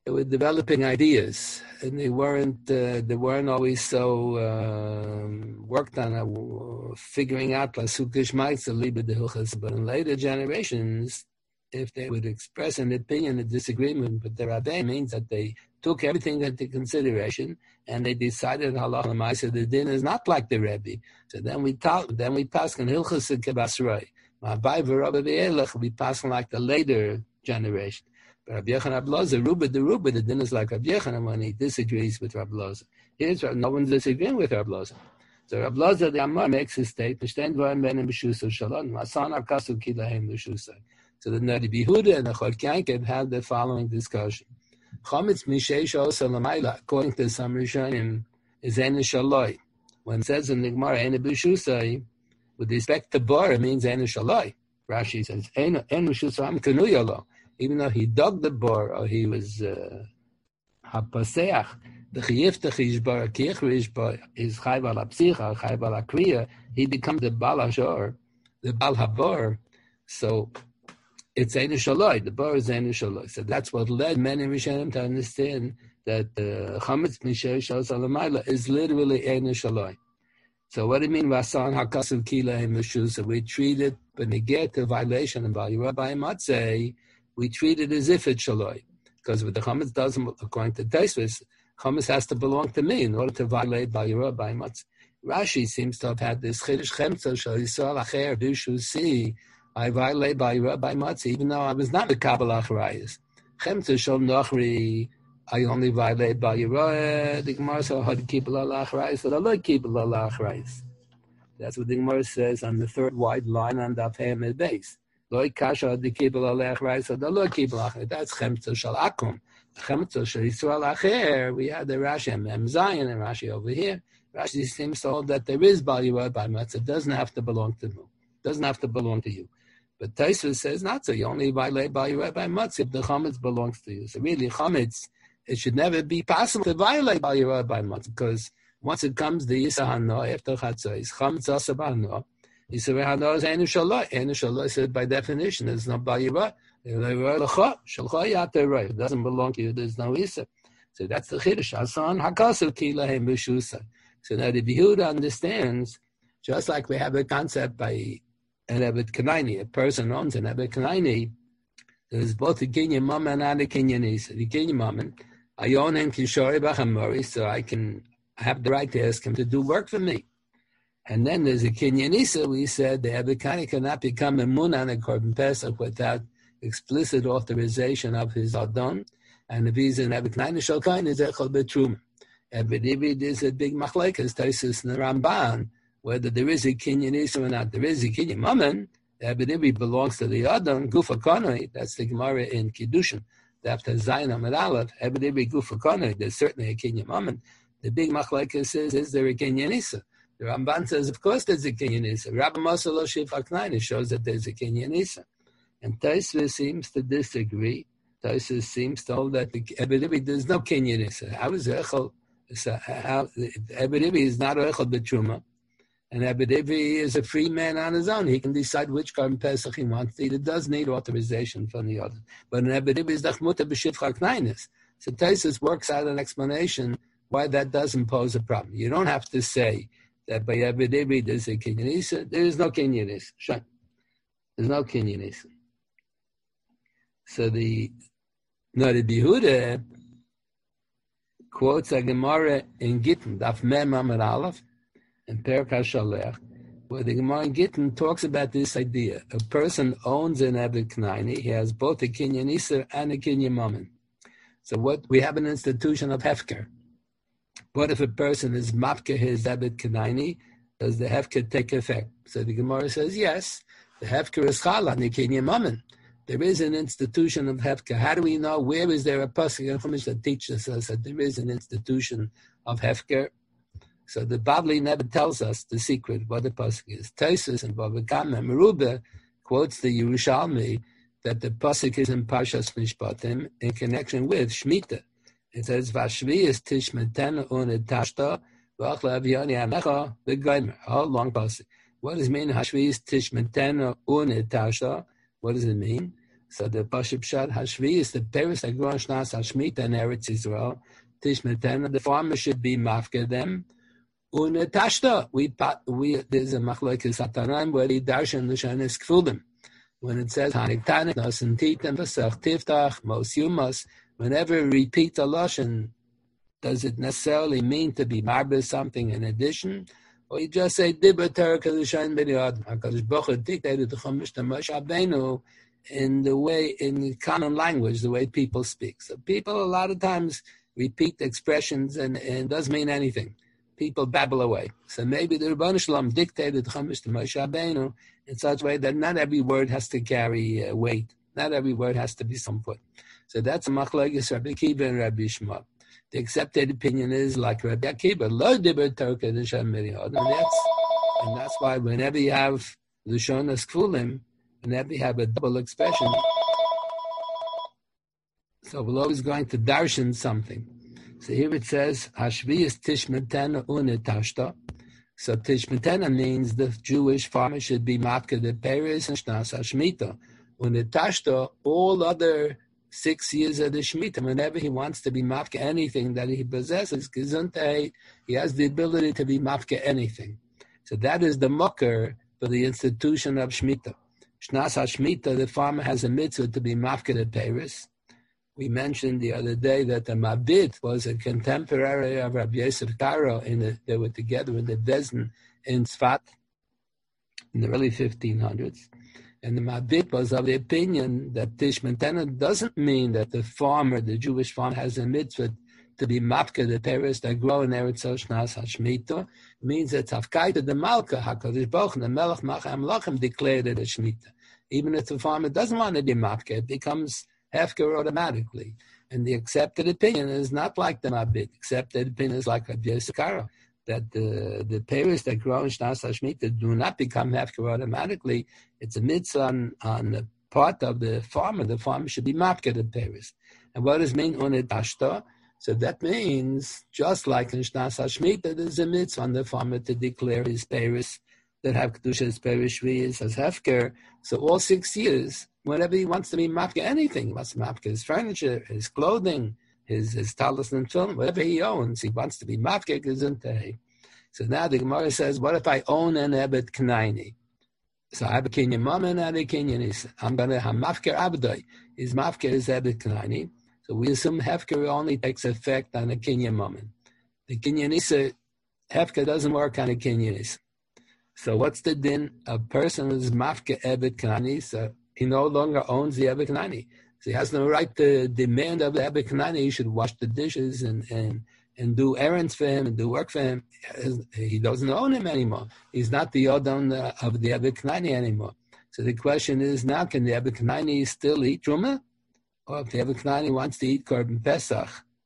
they were developing ideas, and they weren't uh, they weren't always so uh, worked on uh, figuring out Lasukish Maitza Liba de Hilchas. But in later generations, if they would express an opinion, a disagreement with the Rabbi, means that they took everything into consideration and they decided halacha l'maaseh the din is not like the Rebbe. So then we talk, then we pass on Hilchas Kebasroi. Ma'abai v'Rabbi Be'elech we pass on like the later generation. But Rabbi Yochanan Abloza, Ruba the Ruba, the din is like Rabbi Yochanan when he disagrees with Rabbi Loza. Here's no one's disagreeing with Rabbi Loza. So Rabbi Loza the Amar makes his statement. So the Nadi Bihuda and the Chol Yankev had the following discussion. Chometz Mishesh Osa Lamaila, according to some Rishonim, is Ein Shaloi. When it says in the Gemara Ein B'Shusai, with respect to bar, it means Ein Shaloi. Rashi says Ein B'Shusai Am Kanuyalo. Even though he dug the bar or he was Hapaseach, the Chiyiftach Ishbar Kichri Ishbar is Chayv al Apsicha, Chayv al Akriya, he becomes the Baal Hashor, the Baal Habar. So it's Ein Shaloi, the bar is Ein Shaloi. So that's what led many Rishonim to understand that Chometz Mishesh Osa Lamaila is literally Ein Shaloi. So what do you mean Vasan Hakasav Kila Meshus? So we treat it, when they get to violation of Bali Rabbi Matzeh, we treat it as if it's Shaloi. Because with the Chometz doesn't, according to Tosfos, Chometz has to belong to me in order to violate Bali Rabbi Matzeh. Rashi seems to have had this Chiddush Chemtza Shal Yisrael Acher B'Shusi. I violate by Rabbi Matzeh, even though I was not a Kabbalah Achrayas. Chemtza Shal Nochri, I only violate by Yerah. The Gemara says, how to keep a lot of Achrayas, but I like keep a lot of Achrayas. That's what the Gemara says on the third wide line on the Payamid base. Loi Kasha, the keep a lot of Achrayas, but I like keep a lot of Achrayas. That's Chemtza Shal Akum. Chemtza Shal Yisrael Acher, we had the Rashi and Mem Zion and Rashi over here. Rashi seems to hold that there is by Yerah by Matzeh. It doesn't have to belong to you. It doesn't have to belong to you. But Tosfos says not so. You only violate by Rabbi Matzeh if the Chometz belongs to you. So really, Chometz, it should never be possible to violate by Rabbi Matzeh, because once it comes the Yisa Hano after Chatzos, Chometz Asa B'Hano, Yisa Hano is Ein Shaloi. Ein Shaloi said by definition it's not by Yerah. It doesn't belong to you. There's no Yisa. So that's the Chiddush. Asan Hakasav Kila Hem B'Shusa. So now the Yehuda understands, just like we have a concept by an Ebed Kanaini, a person owns an Ebed Kanaini, there's both a Kinyan Mammon and a Kinyan Isa. The Kinyan Mammon, I own him Kishori Bachamori, so I can have the right to ask him to do work for me. And then there's a Kinyan Isa, we said the Ebed Kanaini cannot become a Mun on a Korban Pesach without explicit authorization of his Adon. And if he's an Ebed Kanaini Shalkain, is Echol Betrum. Ebed Ibid is a big Machlekes, Tosfos and the Ramban, whether there is a Kinyan Isa or not. There is a Kinyan Mammon. The Ebed Ibid belongs to the Adon, Gufa Konoi. That's the Gemara in Kiddushin. After Zayin Amid Aleph, Ebed Ibid Gufa Konoi. There's certainly a Kinyan Mammon. The big Machlekes says, is there a Kinyan Isa? The Ramban says, of course there's a Kinyan Isa. Rabbi Moshe Lo Shifach Naini shows that there's a Kinyan Isa. And Tosfos seems to disagree. Tosfos seems to hold that the Ebed Ibid, there's no Kinyan Isa. How is Echel? Ebed Ibid is not Echel B'Truma. And Ebed Ibid is a free man on his own. He can decide which Korban Pesach he wants to eat. It does need authorization from the other. But an Ebed Ibid is Dachmuta B'Shivcha Knainis. So Tosfos works out an explanation why that doesn't pose a problem. You don't have to say that by Ebed Ibid there's a Kinyan Isa. There is no Kinyan Isa. Sure. There's no Kinyan Isa. So the Nadi Bihuda quotes a Gemara in Gittin, Daf Mem Amud Aleph, and Perek HaShalech, where the Gemara in Gittin talks about this idea. A person owns an Ebed Kanaini. He has both a Kinyan Isa and a Kinyan Mammon. So what we have an institution of Hefker. What if a person is Mapke his Ebed Kanaini? Does the Hefker take effect? So the Gemara says, yes, the Hefker is Chal on the Kinyan Mammon. There is an institution of Hefker. How do we know? Where is there a pasuk in Chumash that teaches us that there is an institution of Hefker? So the Babli never tells us the secret, what the pasuk is. Tosfos and Bava Kama Merubah quotes the Yerushalmi that the pasuk is in Parshas Mishpatim in connection with Shemitah. It says, "Vashvi is tishmeten uned tashta v'achla avioni amecha v'gaymer." A long pasuk. What does it mean? Hashvi is tishmeten uned tashta. What does it mean? So the Pashut Pshat Hashvi is the Paris that grow Shnas Hashmita in Eretz Yisrael. Tishmetena, the farmer should be mafka them. Unetashta, we we there's a machlokes Satanan where he darshan l'shanis kfulim. When it says Haniktanik Nasan Titem Vasach Tiftach Mos Yumas, whenever we repeat a lashon, does it necessarily mean to be marbe something in addition, or you just say Dibber Torah Kadishan B'Yad Hakadosh Baruch Hu dictated the Chumash to Moshe Rabbeinu in the way in common language, the way people speak. So people a lot of times repeat expressions and, and it doesn't mean anything. People babble away. So maybe the Rebbeinu Shalom dictated Chumash to Moshe Rabbeinu in such a way that not every word has to carry uh, weight. Not every word has to be some foot. So that's a machlokes Rabbi Akiva and Rabbi Shmuel. The accepted opinion is like Rabbi Akiva, lo diber Torah Kedusha Miriad, and that's and that's why whenever you have Lushonas Kfulim, whenever you have a double expression, so we're always going to darshan something. So here it says, Hashvi is Tishmetena Unetashta. So Tishmetena means the Jewish farmer should be matka the Peres and Shnas Hashmita. Unetashta, all other six years of the Shemitah, whenever he wants to be mafka anything that he possesses, gesundheit, he has the ability to be mafka anything. So that is the mucker for the institution of Shemitah. Shnas HaShemitah, the farmer has a mitzvah to be mafka the Peres. We mentioned the other day that the Mabit was a contemporary of Rabbi Yosef Karo. In the, they were together in the Bezdin in Tzfat in the early fifteen hundreds. And the Mabit was of the opinion that Tishmetena doesn't mean that the farmer, the Jewish farmer, has a mitzvah to be mafka the Peres that grow in Eretz Shnas HaShemitah. It means that Tafkaita the Malka, HaKadosh Baruch Hu, the Melech Machem Lachem declared it a Shemitah. Even if the farmer doesn't want to be mafka, it becomes hefker automatically. And the accepted opinion is not like the Mabit. Accepted opinion is like Rabbi Yosef Karo, that the, the Peres that grow in Shnas HaShemitah do not become hefker automatically. It's a mitzvah on, on the part of the farmer. The farmer should be mafka the Peres. And what does mean unetashta? So that means, just like in Shnas HaShemitah, there's a mitzvah on the farmer to declare his Peres that have Kedushas Peres Shviyas as hefker. So all six years, whenever he wants to be mafka anything, he wants to mafka his furniture, his clothing, his his talis and film, whatever he owns, he wants to be mafka gesundheit. So now the Gemara says, what if I own an ebed knaini? So I have a kinyan mama and I have a kinyan isa. I'm going to have mafker abdoi. His mafker is ebed knaini. So we assume hefker only takes effect on a kinyan mama. The kinyan isa, hefker doesn't work on a kinyan isa. So what's the din? A person who's mafka ebed knaini, so he no longer owns the ebed knaini. So he has no right to demand of the ebed knaini he should wash the dishes and, and, and do errands for him and do work for him. He doesn't own him anymore. He's not the Yodon of the ebed knaini anymore. So the question is now, can the ebed knaini still eat truma? Or if the ebed knaini wants to eat korban pesach,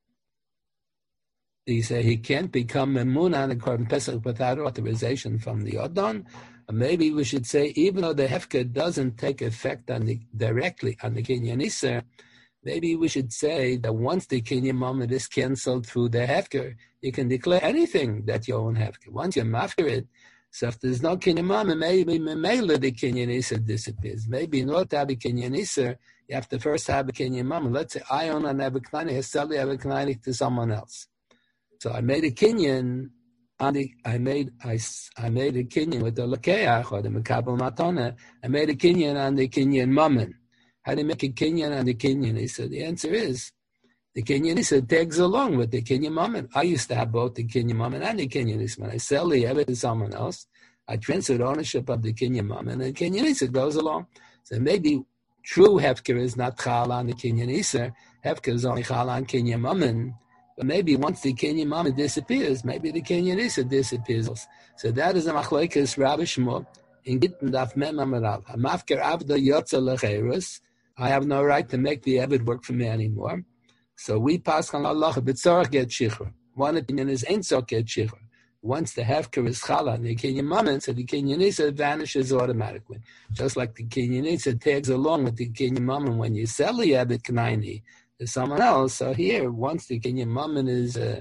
he say he can't become memun on the korban pesach without authorization from the Yodon. Or maybe we should say, even though the hefker doesn't take effect on the, directly on the kinyan iser, maybe we should say that once the kinyan moment is cancelled through the hefker, you can declare anything that you own hefker. Once you mafker it, so if there's no kinyan moment, maybe memela the kinyan iser disappears. Maybe in order to have a kinyan iser, you have to first have a kinyan moment. Let's say I own an ebed knaini, I sell the ebed knaini to someone else. So I made a kinyan. On the, I made I, I made a kinyan with the lakeach or the mekabel matona. I made a kinyan on the kinyan mammon. How do you make a kinyan on the kinyan? He said the answer is the kinyan. He said tags along with the kinyan mammon. I used to have both the kinyan mammon and the kinyan. He said when I sell the ebed to someone else, I transferred ownership of the kinyan mammon, and the kinyan iser goes along. So maybe true hefker is not chal on the kinyan iser. Hefker is only chal on kinyan mammon. But maybe once the kinyan mama disappears, maybe the kinyan isa disappears. So that is a machlokes Rabbi Shmuel in Gittin Daf Mem Amud Aleph. Mafker avda yotza lecherus. I have no right to make the ebed work for me anymore. So we pass on Allah b'tzorach get shichur. One opinion is ein tzorach get shichur. Once the hefker is chala, the kinyan mama, so the kinyan isa vanishes automatically. Just like the kinyan isa tags along with the kinyan mama when you sell the ebed knaini to someone else. So here, once the kinyan mammon is uh,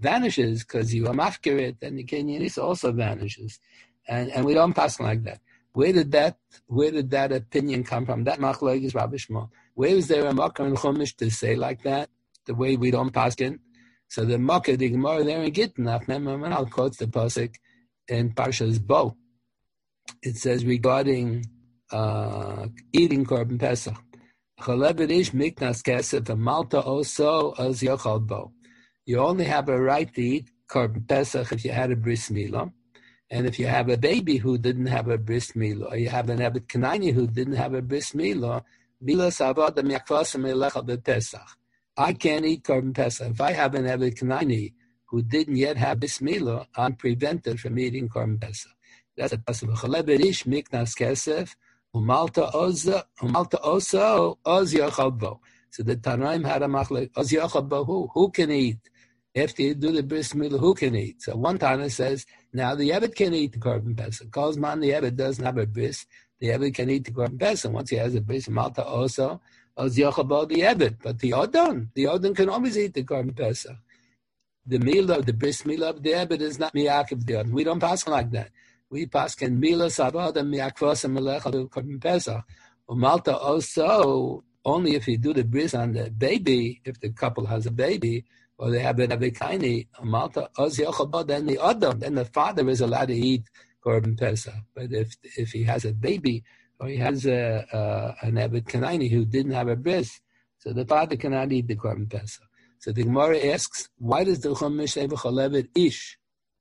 vanishes because you are mafker it, then the kinyan is also vanishes, and and we don't pass like that. Where did that where did that opinion come from? That machlokes is Rabbi Shmuel. Where is there a makkah in Chumash to say like that? The way we don't paskin. So the makkah, the Gemara there in Gittin, I'll quote the pasuk in Parshas Bo. It says regarding uh, eating korban pesach. Chalebedish miknas kesef and malta also as yochal bo. You only have a right to eat korban pesach if you had a bris milah. And if you have a baby who didn't have a bris milah, or you have an Eved Kenani who didn't have a bris milah, milas avoda miakvasim elecha bepesach. I can't eat korban pesach. If I have an Eved Kenani who didn't yet have bris milah, I'm prevented from eating korban pesach. That's a possible. Chalebedish miknas kesef umalta oza umalta osa oz yochal bo. So the Tanaim had a machlek oz yochal bo. Who who can eat? After you do the bris milah, who can eat? So one Tana says, now the Eved can eat the korban pesach. Calls man the Eved doesn't have a bris. The Eved can eat the korban pesach. Once he has a bris, malta also, oz yochal bo the Eved. But the Odon, the Odon can always eat the korban pesach. The milah, the bris milah of the Eved is not miyakiv the Odon. We don't pass like that. We pass can milah savada miyakvasa melecha the korban pesach. Malta also, only if you do the bris on the baby, if the couple has a baby, or they have an avikaini, malta oz yochal, then the Odom, then the father is allowed to eat korban pesach. But if if he has a baby, or he has a, a an Eved Kenani who didn't have a bris, so the father cannot eat the korban pesach. So the Gemara asks, why does the Chumash say v'choleved ish?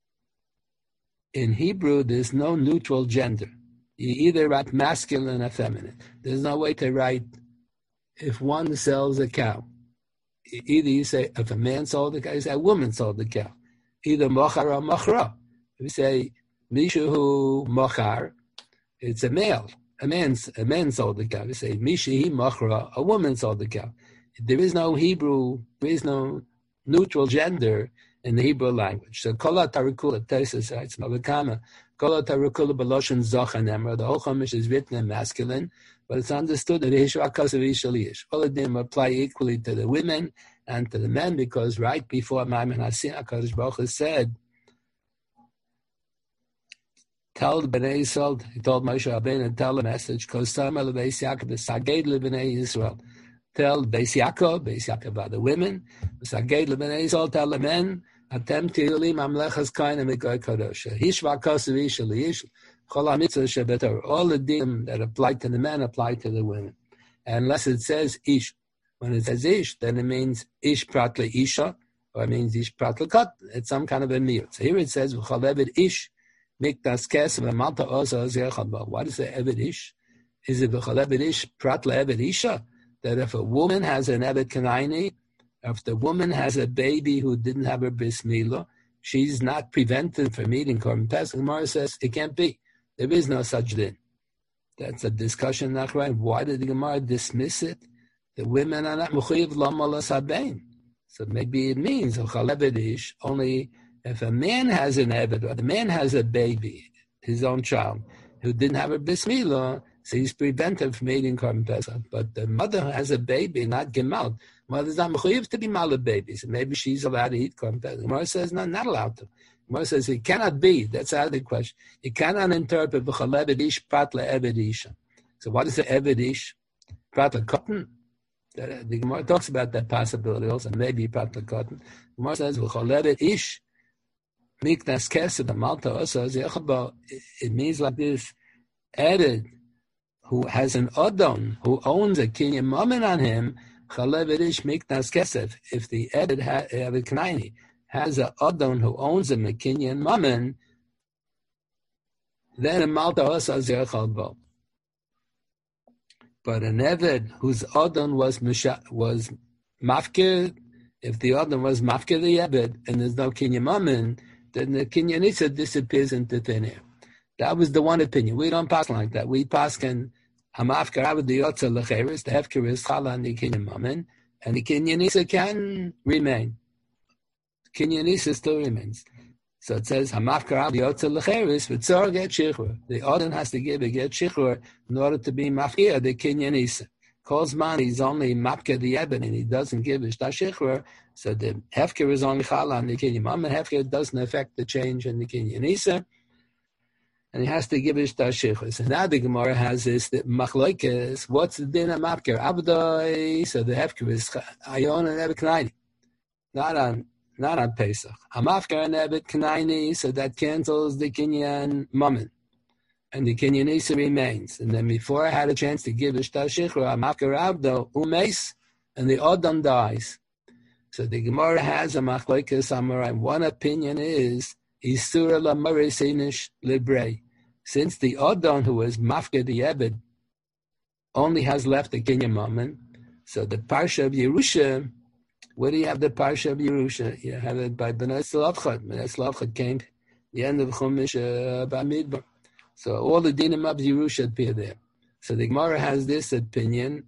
In Hebrew, there's no neutral gender. You either write masculine or feminine. There's no way to write if one sells a cow. Either you say, if a man sold the cow, you say, a woman sold the cow. Either mochar or mochra. If you say, mishu mochar, it's a male. A man, a man sold the cow. You say, mishu mochra, a woman sold the cow. There is no Hebrew, there is no neutral gender in the Hebrew language. So, kola tarikula, Tesis writes, Mavakama, kola tarikula beloshen zocha nemra. The whole Chumash is written in masculine, but it's understood that all of them apply equally to the women and to the men, because right before Maimon Hasin, HaKadosh Baruch Hu said, tell the Bnei Yisrael, he told Moshe Rabbeinu, tell the message, Kosam el Beis Yaakov, Saged le Bnei Yisrael. Tell Beis Yaakov, Beis Yaakov are the women, Saged le Bnei Yisrael, tell the men, Atem ti'ulim amlechas kaina mikoi kadosha. Hishva kosav ish li'ish. All the dim that apply to the men apply to the women. Unless it says ish. When it says ish, then it means ish pratla isha, or it means ish pratla kat. It's some kind of a meal. So here it says, v'chalevet ish, mikdas kes, v'malta osa zerchadba. What is the eved ish? Is it v'chalevet ish pratla eved isha? That if a woman has an eved kanaini, if the woman has a baby who didn't have her bris milah, she's not prevented from eating korban pesach. Gemara says it can't be. There is no such din. That's a discussion, Nachman. Why did the Gemara dismiss it? The women are not mechuyev l'malas habein. So maybe it means only if a man has an eved, or the man has a baby, his own child, who didn't have a bris milah, so he's prevented from eating korban pesach. But the mother has a baby, not gemalt. Mother's not mechuyev to be malad babies. So maybe she's allowed to eat korban pesach. Gemara says no, not allowed to. Gemara says it cannot be. That's out of the question. You cannot interpret v'chaleved ish pratla eved isha. So what is the eved ish? Pratla cotton. The, the Gemara talks about that possibility also. Maybe pratla cotton. Gemara says v'chaleved ish miknas kesed the malta also zechaba. It means like this: added, who has an odon, who owns a kinyan mammon on him, chaleved ish miknas kesed. If the added have a knaini has an Adon who owns a Mekinyan Mammon, then a Malta Osa Zerchal Bo. But an Eved whose Adon was was Mafkir, if the Adon was Mafkir the Eved and there's no Kinyan Mammon, then the Kinyan Issa disappears into thin air. That was the one opinion. We don't pass like that. We pass can Hamafkir Aved the Yotza Lecheres, the Hefkir is Chala and the Kinyan Mammon, and the Kinyan Issa can remain. Kinyan Issa still remains. So it says, Hamafkar al yotza lecheres, v'tzor get shichur. The Odin has to give a get shichur in order to be mafkir, the Kinyan Issa. Calls man, he's only mafkir the Eben, and he doesn't give a shichur, so the hefker is only chala on the Kinyan Mammon. Hefker doesn't affect the change in the Kinyan Issa. and he has to give his tashichus. And now the Gemara has this that machlokes. What's the din of mafker abdoi? So the hefker is ayon and evet knaini, not on not on Pesach. A mafker and evet knaini, so that cancels the kinyan mammon, and the kinyan isa remains. And then before I had a chance to give his tashichus, a mafker abdo umeis, and the odom dies. So the Gemara has a machlokes samurai. One opinion is isura la marisinish librei. Since the Odon who was mafka the Ebed only has left the kinyan mammon, so the parsha of Yerusha, where do you have the parsha of Yerusha? You have it by Bnei Slavchad. Bnei Slavchad came the end of Chumash uh, Bamidbar. So all the dinim of Yerusha appear there. So the Gemara has this opinion: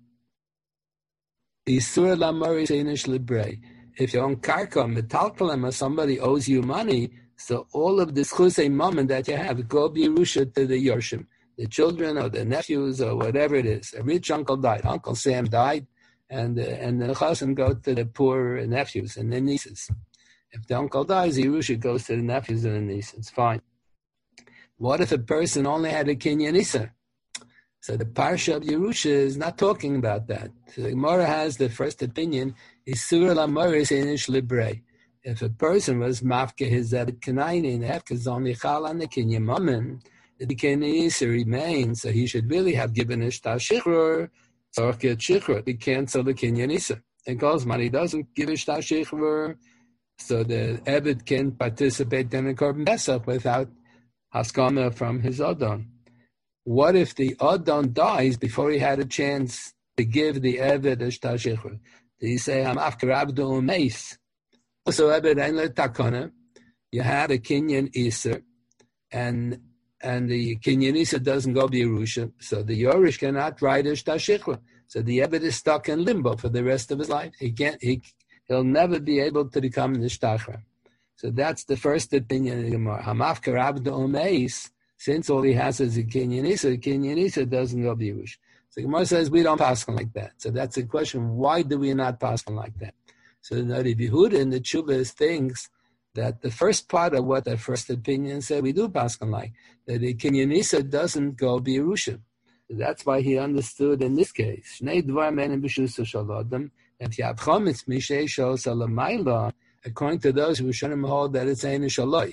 Isur la marisinish librei. If you're on karka metalkalim or somebody owes you money, so all of this chusei mammon that you have, go be Yerusha to the Yorshim, the children or the nephews or whatever it is. A rich uncle died. Uncle Sam died, and uh, and the chasim go to the poor nephews and the nieces. If the uncle dies, the Yerusha goes to the nephews and the nieces. Fine. What if a person only had a kinyan isa? So the parsha of Yerusha is not talking about that. So the Gemara has the first opinion: Isur la maris inish librei. If a person was mafke his evet kanaini and hefkes only chal on the kinyan mammon, the kinyan isa remains. So he should really have given a shtar shichrur, tzorket shichrur, to cancel the kinyan isa. And goes man, he doesn't give a shtar shichrur, so the evet can participate in the korban pesach without haskama from his odon. What if the odon dies before he had a chance to give the evet a shtar shichrur? Did he say I'm after abdu umeis? So you have a kinyan isa, and and the kinyan isa doesn't go be Yerusha, so the Yorish cannot write a shtashikra. So the Ebed is stuck in limbo for the rest of his life. He can't. He he'll never be able to become the shtachra. So that's the first opinion of the Gemara. Hamafkar abdu umeis. Since all he has is a kinyan isa, the kinyan isa doesn't go be Yerusha. So the Gemara says we don't pass on like that. So that's the question: why do we not pass on like that? So the Rabbi Yehuda in the Tshuvas thinks that the first part of what the first opinion said, we do pass on like, that the kinyan isa doesn't go be Yerusha. That's why he understood in this case. Shnei dvar menim b'shusa shel adam, if you have chometz mishei shos alamayla, according to those who should hold that it's ein shaloi.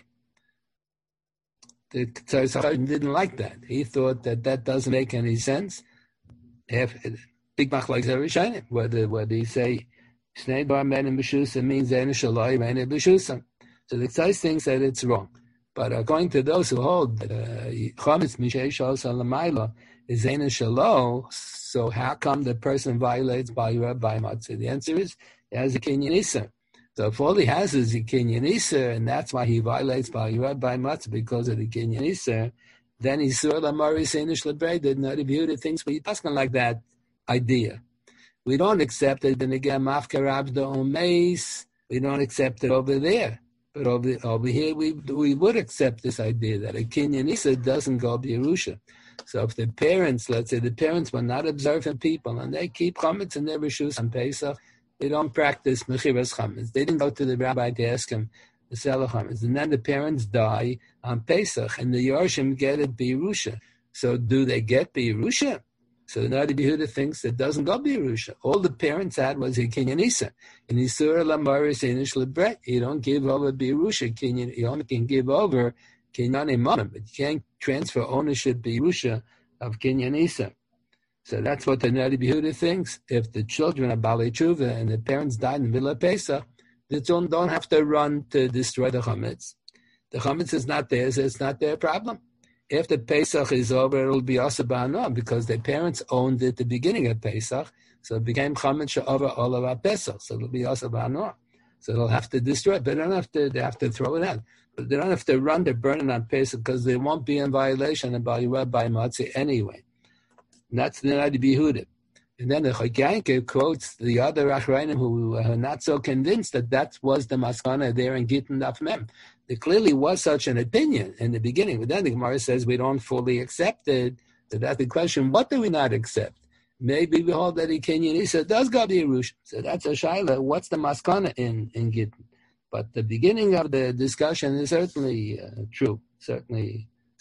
The Tzar Sachar didn't like that. He thought that that doesn't make any sense. If big machlokes are rishonim, whether whether he say Shnei bar menim b'shusa means ein shaloi menim b'shusa. So the Tzar thinks that it's wrong. But according to those who hold that chometz mishei shos alamayla is ein shalo, so how come the person violates by Rabbi Matzah? The answer is he has a kinyan isa. So if all he has is a kinyan isa, and that's why he violates by Rabbi Matzah because of the kinyan isa, then he's sur lamari seinish lebrei. Did not review the things we paskin like that idea. We don't accept it. Then again, mafkar abda omeis. We don't accept it over there. But over, over here, we we would accept this idea that a kinyan isa doesn't go b'Yerusha. So if the parents, let's say the parents were not observant people, and they keep chametz in their rishus on Pesach, they don't practice mechiras chametz. They didn't go to the rabbi to ask him to sell chametz. And then the parents die on Pesach, and the Yorshim get it b'Yerusha. So do they get b'Yerusha? So the Nadi Behuda thinks it doesn't go b'Yerusha. All the parents had was a kinyan isa. In Isur Lamaris Inish Lebre, you don't give over b'Yerusha. Kinyan, you only can give over kinyan imanim, but you can't transfer ownership b'Yerusha of kinyan isa. So that's what the Nadi Behuda thinks. If the children are Balei Tshuva and the parents died in the middle of Pesach, the children don't have to run to destroy the chametz. The chametz is not theirs; it's not their problem. After Pesach is over, it'll be Asa Ba'anah because their parents owned it at the beginning of Pesach, so it became chametz over all of our Pesach. So it'll be Asa Ba'anah. So they'll have to destroy it. They don't have to. They have to throw it out. But they don't have to run to burn it on Pesach because they won't be in violation of Balei by Matzah anyway. And that's the Nadi Behuda. And then the Chaykanke quotes the other Achrayim who are not so convinced that that was the Maskana there in Gittin Daf Mem. There clearly was such an opinion in the beginning, but then the Gemara says we don't fully accept it. So that's the question, what do we not accept? Maybe we hold that the Kinyan Isa does go to Yerusha. So that's a shaila. What's the Maskana in, in Gittin? But the beginning of the discussion is certainly uh, true, certainly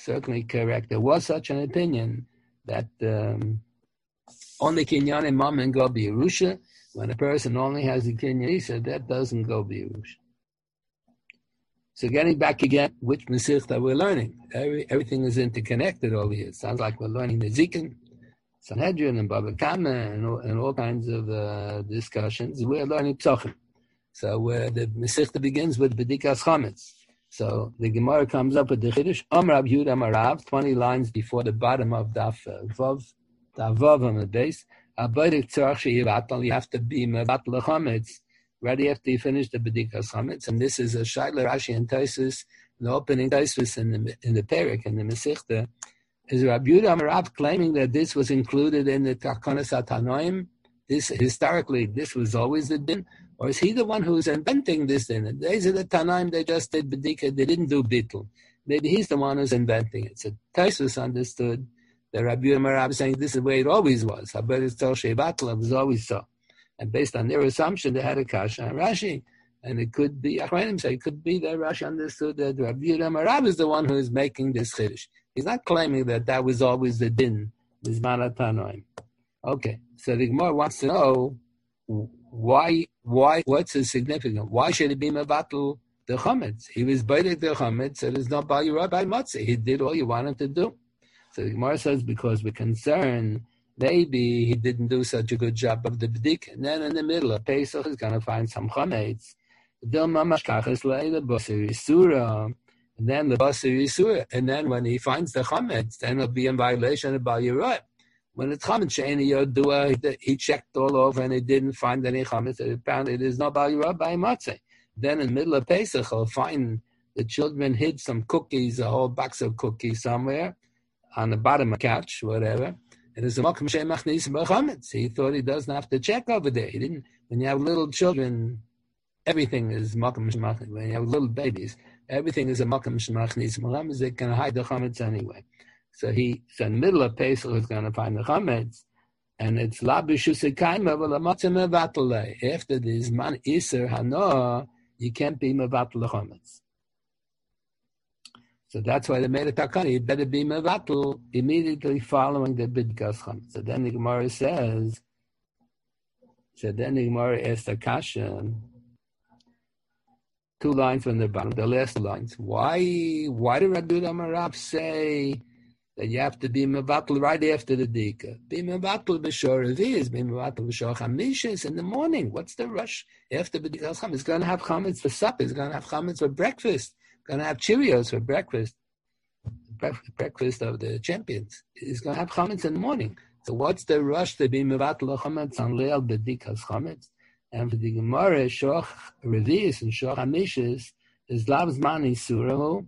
certainly correct. There was such an opinion that um, only kinyan mom and go b'Yerusha. When a person only has a kinyan isa, that doesn't go b'Yerusha. So getting back again, which Masechta we're learning? Every, everything is interconnected over here. It sounds like we're learning the Zikin, Sanhedrin, and Baba Kama, and all, and all kinds of uh, discussions. We're learning Psochim. So uh, the Masechta begins with B'dikas Chametz. So the Gemara comes up with the Chiddush, Amar Rab Yehuda Amar Rav, twenty lines before the bottom of Daf uh, Vav, Daf Vav on the base. You have to be Mevatel Chametz right after you finish the B'dikas Chametz, and this is a Shaila Rashi and Taisus, the opening Taisus in the in the Perek in the Masechta, is Rab Yehuda Amar Rav claiming that this was included in the Takonos HaTanoim. This historically, this was always the din, or is he the one who's inventing this din? In the days of the Tanoim, they just did B'dika, they didn't do Bittul. Maybe he's the one who's inventing it. So Taisus understood that Rab Yehuda Amar Rav is saying this is the way it always was. Haberes Tel Sheibatla was always so. And based on their assumption, they had a kasha and Rashi. And it could be, Achronim say, it could be that Rashi understood that Rabbi Yehuda Amar Rav is the one who is making this chiddush. He's not claiming that that was always the din, Bizman HaTanoim. Okay, so the Gemara wants to know why, why, what's the significance? Why should it be mevatel the chametz? He was baiting the chametz, so there's no bayurah by matzah. He did all you want him to do. So the Gemara says because we're concerned, maybe he didn't do such a good job of the b'dik, and then in the middle of Pesach he's going to find some chametz. And then the basar yisura, and then when he finds the chametz, then he'll be in violation of bayurah. When it's chametz she'eni yodua, he checked all over and he didn't find any chametz. Apparently there's no bayurah by matzah. Then in the middle of Pesach he'll find the children hid some cookies, a whole box of cookies somewhere on the bottom of the couch, whatever. And it's a makom she'machnis b'chametz. He thought he doesn't have to check over there. He didn't. When you have little children, everything is makom she'machnis. When you have little babies, everything is a makom she'machnis b'chametz. They can hide the chametz anyway. So he, so in the middle of Pesach, he's going to find the chametz, and it's la b'shusikaima v'lamatzah mevatel. After this man iser hanoah, you can't be mevatel the chametz. So that's why they made a takana. It better be mevatel immediately following the bidkas chametz. So then the Gemara says. So then the Gemara asks the kasha. Two lines from the bottom, the last lines. Why? Why did Rabbi Yehuda Amar Rav say that you have to be mevatel right after the dika? Be mevatel b'shor revi'is, be mevatel b'shor chamishes in the morning. What's the rush after the bidkas chametz? It's going to have chametz for supper. It's going to have chametz for breakfast. Going to have Cheerios for breakfast, breakfast of the champions. He's going to have chametz in the morning. So what's the rush to be mevatel chametz on leil b'dikas chametz? And for the Gemara, shoch revi'is and shoch hamishes is lav zman isurahu,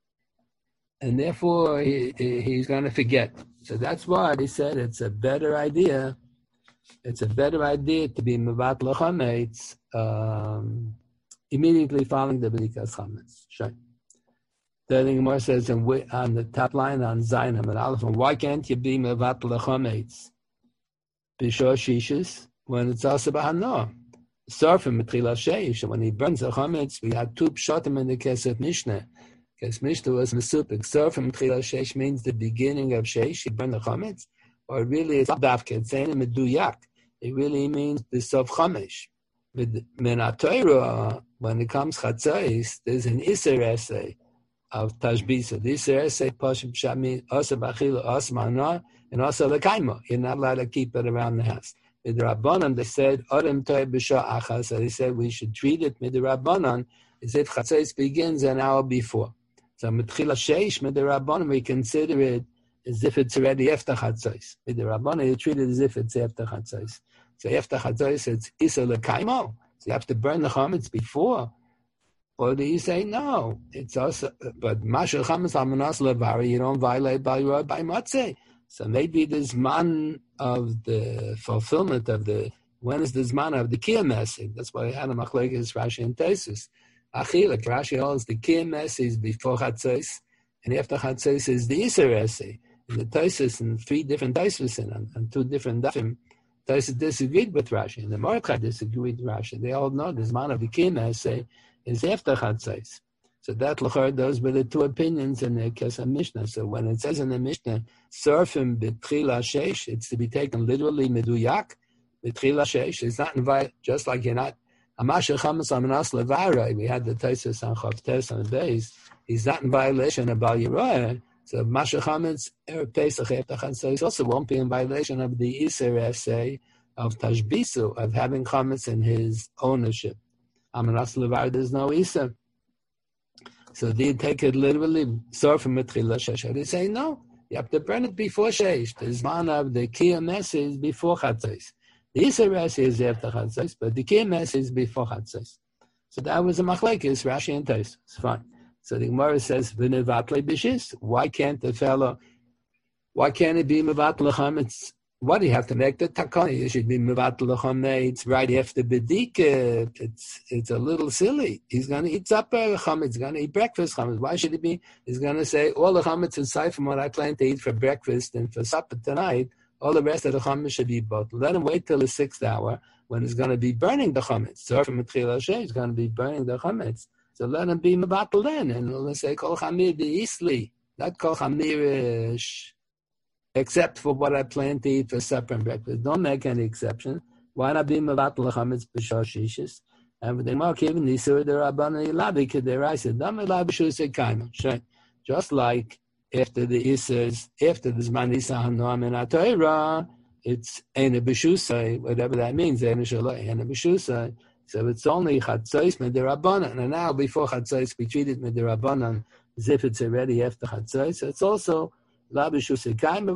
and therefore he, he, he's going to forget. So that's why they said it's a better idea. It's a better idea to be mevatel chametz um, immediately following the b'dikas chametz. Sure. Then the Gemara says on the top line on Zayin and Aleph, why can't you be mevatel chametz b'shor shishis when it's also b'hanoah? Sarfim mitchila sheish. When he burns the chametz, we had two pshatim in the Kesef Mishnah. Kesef Mishnah was mesupik. Sarfim mitchila sheish means the beginning of sheish. He burned the chametz, or really it's dafke. It's saying meduyak. It really means the sof chamesh. Min HaTorah, when it comes chatzais, there's an iser essay of tashbisa. The iser essay pashim pshat asa b'achila asa ma'anah and asa l'kaima. You're not allowed to keep it around the house. With the Rabbanan, they said, Odem Toy B'Shah Achas. So they said we should treat it with the Rabbanan as if Chatzais begins an hour before. So Mitchila Sheish, with the Rabbanan, we consider it as if it's already after Chatzais. With the Rabbanan, you treat it as if it's after Chatzais. So after Chatzais, it's Isa L'Kaimo. So you have to burn the chametz before. Or do you say, no, it's also, but Mashal Chametz Amanas Levari, you don't violate by by Matzeh. So maybe the Zman of the fulfillment of the, when is the Zman of the Kiyam Esig? That's why I had a Machlekes Rashi and Taisus. Achilek, Rashi holds the Kiyam Esig is before Chatzos, and after Chatzos is the Iser Esig. And the Taisus, and three different Taisus and, and two different Dafim, Taisus disagreed with Rashi, and the Mordechai disagreed with Rashi. They all know the Zman of the Kiyam Esig is after Chatzos. So that l'chor, those were the two opinions in the Kesef Mishnah. So when it says in the Mishnah, Surfim b'tchila sheish, it's to be taken literally meduyak. B'tchila sheish is not invited, just like you're not. Amasher chametz amanas levaray. We had the Taisus on Chavtes on the base. He's not in violation of Bal Yirah. So Masher chametz erev Pesach after Chatzos also won't be in violation of the Iser essay of Tashbisu, of having chametz in his ownership. Amanas levaray, there's no Iser. So they take it literally, so from Mitchila Shesh. They say, no, you have to burn it before Shesh. The Zman of the Kiyam is before Chatzos. The Yisrael is after Chatzos, but the Kiyam is before Chatzos. So that was a machlekes, Rashi and Tais. It's fine. So the Gemara says, V'nevatle b'shis. Why can't the fellow, why can't it be mevatle chametz? What do you have to make the takana? You should be mevatel chametz right after bedika. It's it's a little silly. He's going to eat supper chametz. He's going to eat breakfast chametz. Why should he be? He's going to say all the chametz aside from what I plan to eat for breakfast and for supper tonight. All the rest of the chametz should be bottled. Let him wait till the sixth hour when he's going to be burning the chametz. So from Mitchila Sheh, he's going to be burning the chametz. So let him be mevatel then, and let's say kol chamir deisli, not kol chamirish. Except for what I plan to eat for supper and breakfast. Don't make any exception. Why not be mevatel chametz b'shor shishis? And the mark even the sur the Rabbana Ilabi Kederaisa Dam Ilabi Shusay Kaima. Just like after the Isers, after the Zman Isa Hanoam and Atoira, it's Ena B'Shusay, whatever that means, Ena Shalai, Ena B'Shusay. So it's only Chatzos Medirabanan. And now before Chatzos, we treat it Medirabanan as if it's already after Chatzos. So it's also and he quotes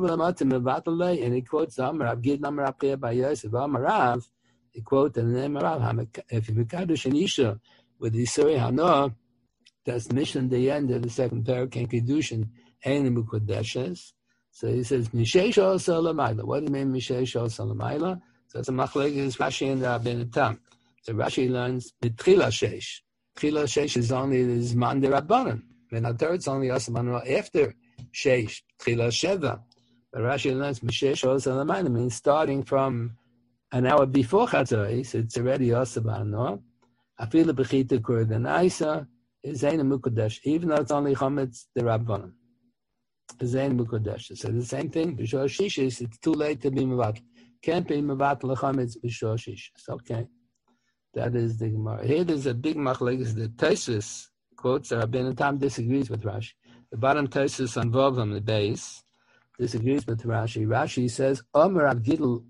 Amarav, Gid Amarav Peh by Yosef, Amarav, he quotes the name Amarav, if you Mekadosh an Isha with the Isuri Hano, that's mission the end of the second parak in Kedushin, Ein Mukudeshes. So he says, Mishay Shol Salamayla. What do you mean, Mishay Shol Salamayla? So it's a machlek is Rashi and Rabbeinu Tam. So Rashi learns, B'tchila Sheish. Tchila Sheish is only the Zman de Rabbanan. When a third, it's only Asaman after Sheish, Tchila Sheva. But Rashi learns Mishesh also Lamayla means starting from an hour before Chatzos, it's already Yosaban, no? Afila Bechita Kurdenaisa is Zaina Mukodesh, even though it's only Chometz the Rabbanan. Zaina Mukodesh. So the same thing, B'shor Shishis, it's too late to be Mevatel. Can't be Mevatel Chometz B'shor Shishis. Okay. That is the Gemara. Here there's a big machlekes, the Taisus quotes that Rabbeinu Tam disagrees with Rashi. The bottom Taisus on Vav on the base disagrees with Rashi. Rashi says, Omer Rav Gidl,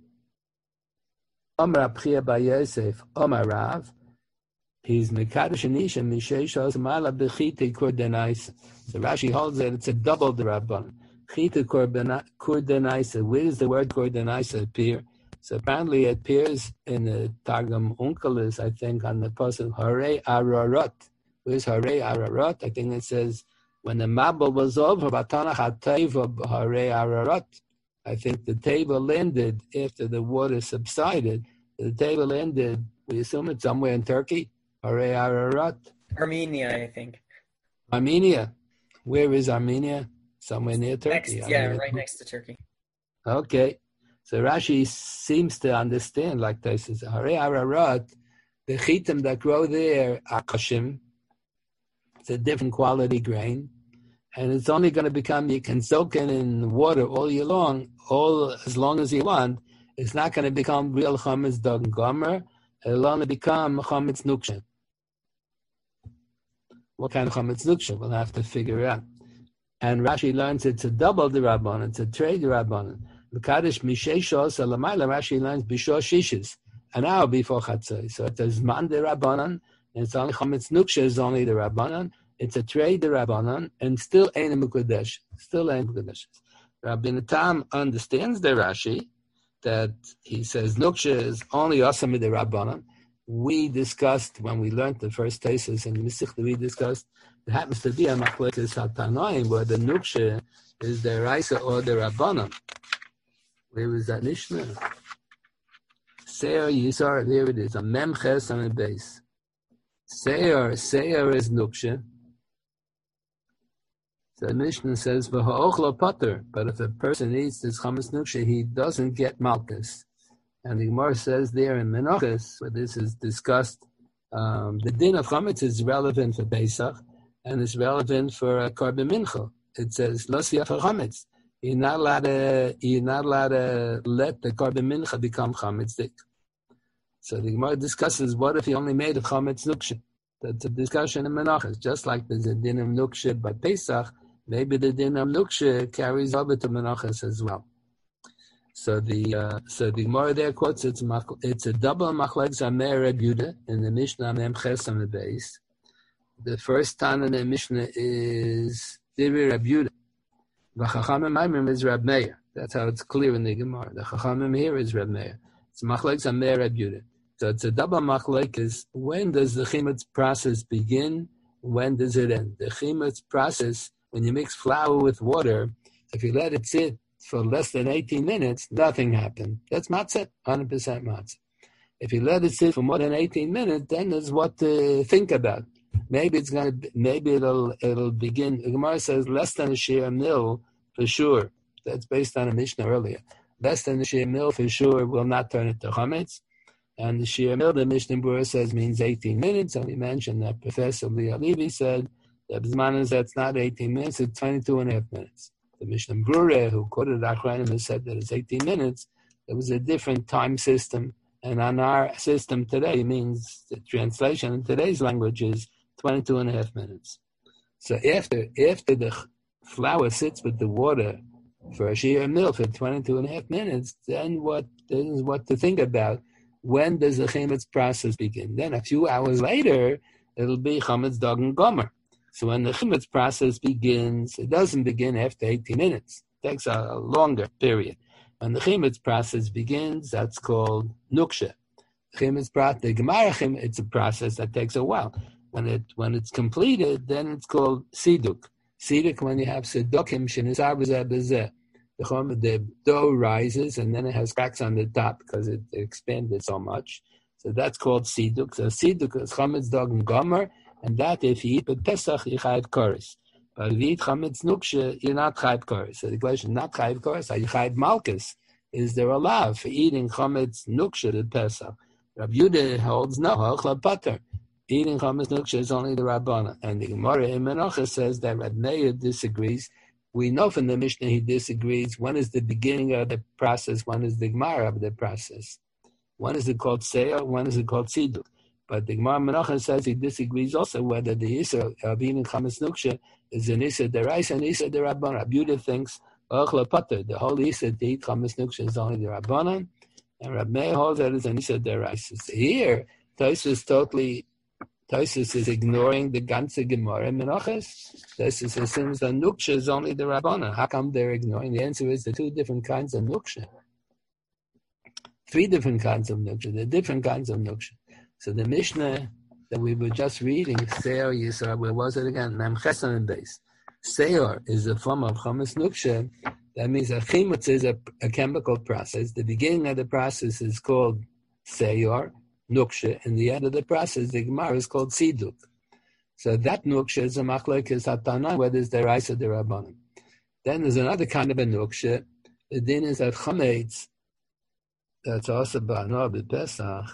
Omer Rav Chia Bar Yosef, Omer Rav, he's Mekadosh Anisha, Mishei Shos Mala B'chite Kurdenaisa. So Rashi holds that it's a double the Rabban. Chite Kurdenaisa. Where does the word Kurdenaisa appear? So apparently it appears in the Targum Onkelos, I think, on the pasuk Harei Ararot. Where's Harei Ararot? I think it says, when the Mabel was over, Batana HaTeva Harei Ararot. I think the table ended after the water subsided. The table ended, we assume it's somewhere in Turkey, Harei Ararot. Armenia, I think. Armenia. Where is Armenia? Somewhere near Turkey. Next, yeah, right next to Turkey. Okay. So Rashi seems to understand, like this is Harei Ararot, the chitim that grow there are kashim. It's a different quality grain, and it's only going to become, you can soak it in water all year long, all as long as you want. It's not going to become real chametz dog gomer. It'll only become chametz nuksha. What kind of chametz nuksha? We'll have to figure out. And Rashi learns it's a double the Rabbanan, it's a trade the Rabbanan. L'kadosh mishei shos alamayla. Rashi learns b'shor shishis, an hour before chatzos. So it's a zman the Rabbanan. And it's only chametz nuksha is only the Rabbanan. It's a trade the Rabbanan, and still ain't a mukodesh. Still ain't mukodesh. Rabbeinu Tam understands the Rashi that he says nuksha is only asam the Rabbanan. We discussed when we learned the first thesis in Mesichta. We discussed it happens to be a machlekes hatanoim where the nuksha is the Raisa or the Rabbanan. Where is that Mishnah? Seir Yisar. There it is. A memches on the base. Seir, Seir is nuksha. So the Mishnah says, "V'ha'ochlo pater." But if a person eats this chametz nuksha, he doesn't get malchus. And the Gemara says there in Menachos, where this is discussed, um, the din of chametz is relevant for Pesach, and it's relevant for a korban mincha. It says lo siyaf chametz. You're not allowed to. You're not allowed to let the korban mincha become chametzik. So the Gemara discusses what if he only made a chametz nuksha. That's a discussion in Menachos. Just like there's a din of nuksha by Pesach, maybe the din of nuksha carries over to Menachos as well. So the uh, so the Gemara there quotes it's it's a double machlek zamer Reb Yehuda in the Mishnah Mem Ches on the base. The first time in the Mishnah is Divrei Reb Yehuda. The Chachamim Maimim is Reb Meir. That's how it's clear in the Gemara. The Chachamim here is Reb Meir. It's machlek zamer Reb Yehuda. So it's a double machlek is when does the chimetz process begin? When does it end? The chimetz process, when you mix flour with water, if you let it sit for less than eighteen minutes, nothing happened. That's matzah, one hundred percent matzah. If you let it sit for more than eighteen minutes, then there's what to think about. Maybe it's gonna, maybe it'll it'll begin. The Gemara says less than a shear mil for sure. That's based on a Mishnah earlier. Less than a shear mil for sure will not turn into chametz. And the shear mil, the Mishnah Berurah says means eighteen minutes. And we mentioned that Professor Leah Levy said that B'zman is that's not eighteen minutes, it's twenty-two and a half minutes. The Mishnah Berurah, who quoted Achronim, has said that it's eighteen minutes. It was a different time system. And on our system today, it means the translation in today's language is twenty-two and a half minutes. So after after the flour sits with the water for a shear mil for twenty-two and a half minutes, then what then is what to think about. When does the chametz process begin? Then a few hours later, it'll be chametz dog and gomer. So when the chametz process begins, it doesn't begin after eighteen minutes. It takes a, a longer period. When the chametz process begins, that's called nuksha. Chametz process, the gemara chametz, it's a process that takes a while. When it when it's completed, then it's called siduk. Siduk when you have sedukim shenisar b'zeh b'zeh. The, the dough rises and then it has cracks on the top because it expanded so much. So that's called siduk. So siduk is chametz dog and gomer, and that if you eat with Pesach, you chayiv koris. But if you eat chametz nuksha, you're not chayiv koris. So the question, not chayiv koris, are you chayiv malchus? Is there a law for eating chametz nuksha at Pesach? Reb Yehuda holds no, halcha pater. Eating chametz nuksha is only the Rabbana. And the Gemara in Menachos says that Reb Meir disagrees. We know from the Mishnah he disagrees. One is the beginning of the process, one is the Gemara of the process. One is it called Seir, one is it called Siduk. But the Gemara Menachos says he disagrees also whether the Yisra of eating chametz nuksha is an Yisra deraisa and Yisra derabbanan. Reb Yehuda thinks Ochla Pater, the whole Yisra to eat chametz nuksha is only the Rabbanan, and Reb Meir holds that it's an Yisra deraisa. So here, Tosfos totally Tosfos is ignoring the ganze Gemara in Menachos. Tosfos assumes that nuksha is only the Rabbanan. How come they're ignoring? The answer is the two different kinds of nuksha. Three different kinds of nuksha. There are different kinds of nuksha. So the Mishnah that we were just reading, Seir Yisra, where was it again? Mem Chesed base. Seir is a form of chametz nuksha. That means a chimetz is a, a chemical process. The beginning of the process is called Seir. Nuksha, and the end of the process, the Gemara is called Siduk. So that Nuksha is a machlekes hatana, whether it's deraisa or derabbanan. Then there's another kind of a Nuksha. The din is that chametz, that's also ba'anah b'Pesach.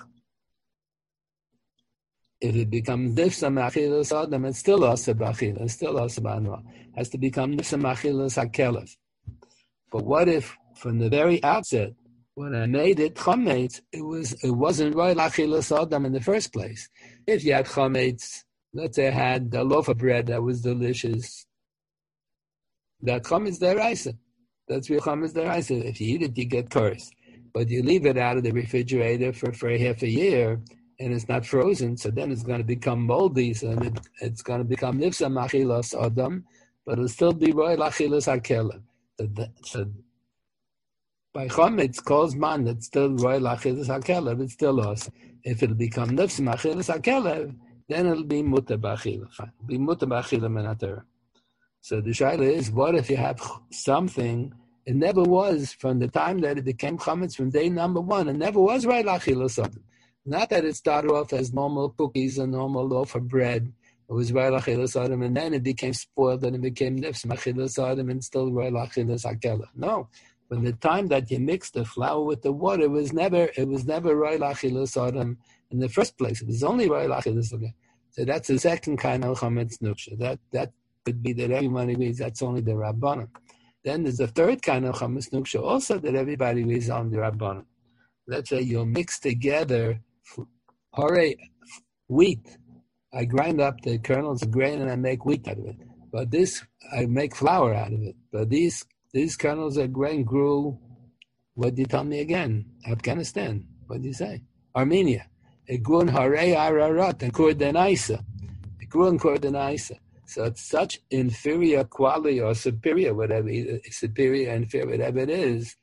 If it becomes nifsa machilas adam, it's still also b'achila, it's still also ba'anah. It has to become nifsa machilas hakelev. But what if, from the very outset, when I made it chametz, it was it wasn't right achilas adam in the first place. If you had chametz, let's say I had a loaf of bread that was delicious, that chametz deraisa. That's real chametz deraisa. If you eat it, you get cursed. But you leave it out of the refrigerator for, for half a year, and it's not frozen, so then it's going to become moldy, so it, it's going to become nifsa machilas adam, but it'll still be roy achilas hakelev. So, so by chametz calls man that's still roy lachilas hakelev, it's still us. If it'll become nifs machilas hakelev, then it'll be mutar b'achila. It'll be mutar b'achila menatera. So the shaila is, what if you have something? It never was from the time that it became chametz, from day number one. It never was roy lachilas adam. Not that it started off as normal cookies, a normal loaf of bread. It was roy lachilas adam, and then it became spoiled, and it became nifs machilas adam, and still roy lachilas hakelev. No. From the time that you mix the flour with the water, it was never it was never roy lachilas adam in the first place. It was only roy lachilas adam. So that's the second kind of chametz nuksha. That that could be that everybody reads that's only the Rabbanan. Then there's a third kind of chametz nuksha also that everybody reads on the Rabbanan. Let's say you mix together hore wheat. I grind up the kernels of grain and I make wheat out of it. But this, I make flour out of it. But these these kernels of grain grew, what do you tell me again? Afghanistan. What do you say? Armenia. It grew in Harei Ararat and Kurdenaisa. It grew in Kurdenaisa. So it's such inferior quality or superior, whatever, superior, inferior, whatever it is.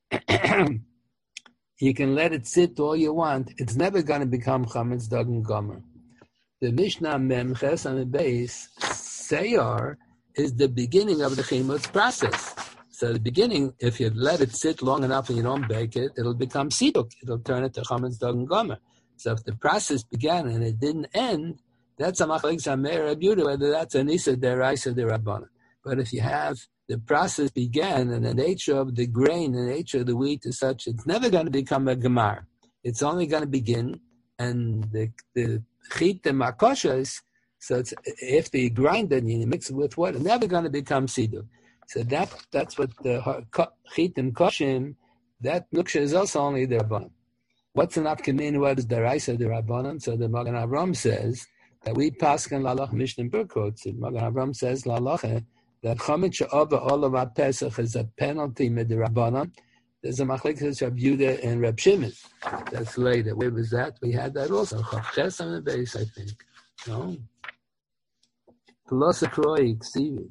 You can let it sit all you want. It's never going to become chametz dog and gomer. The Mishnah Memches on the base, Seyar, is the beginning of the chimutz process. So the beginning, if you let it sit long enough and you don't bake it, it'll become siduk. It'll turn it to chametz dog and gomer. So if the process began and it didn't end, that's a machlek sameir abuda, whether that's an isa deraisa derabbanan. But if you have the process began and the nature of the grain, the nature of the wheat is such, it's never going to become a gemar. It's only going to begin, and the the chit and makoshas, so it's, after you grind it and you mix it with water, it's never going to become siduk. So that that's what the chit and koshim, that nuksha is also only the rabbanan. What's an afkamin? What is the raisa the rabbanan? So the Magen Avram says that we paskin lalach mishnah berkot. Magen Avram says lalach that chametz she'ova all of our Pesach is a penalty mid the rabbanan. There's a machlekes Reb Yehuda and Reb Shimon. That's later. Where was that? We had that also. Chavches on the base, I think. No. Plus a kroik, Stevie.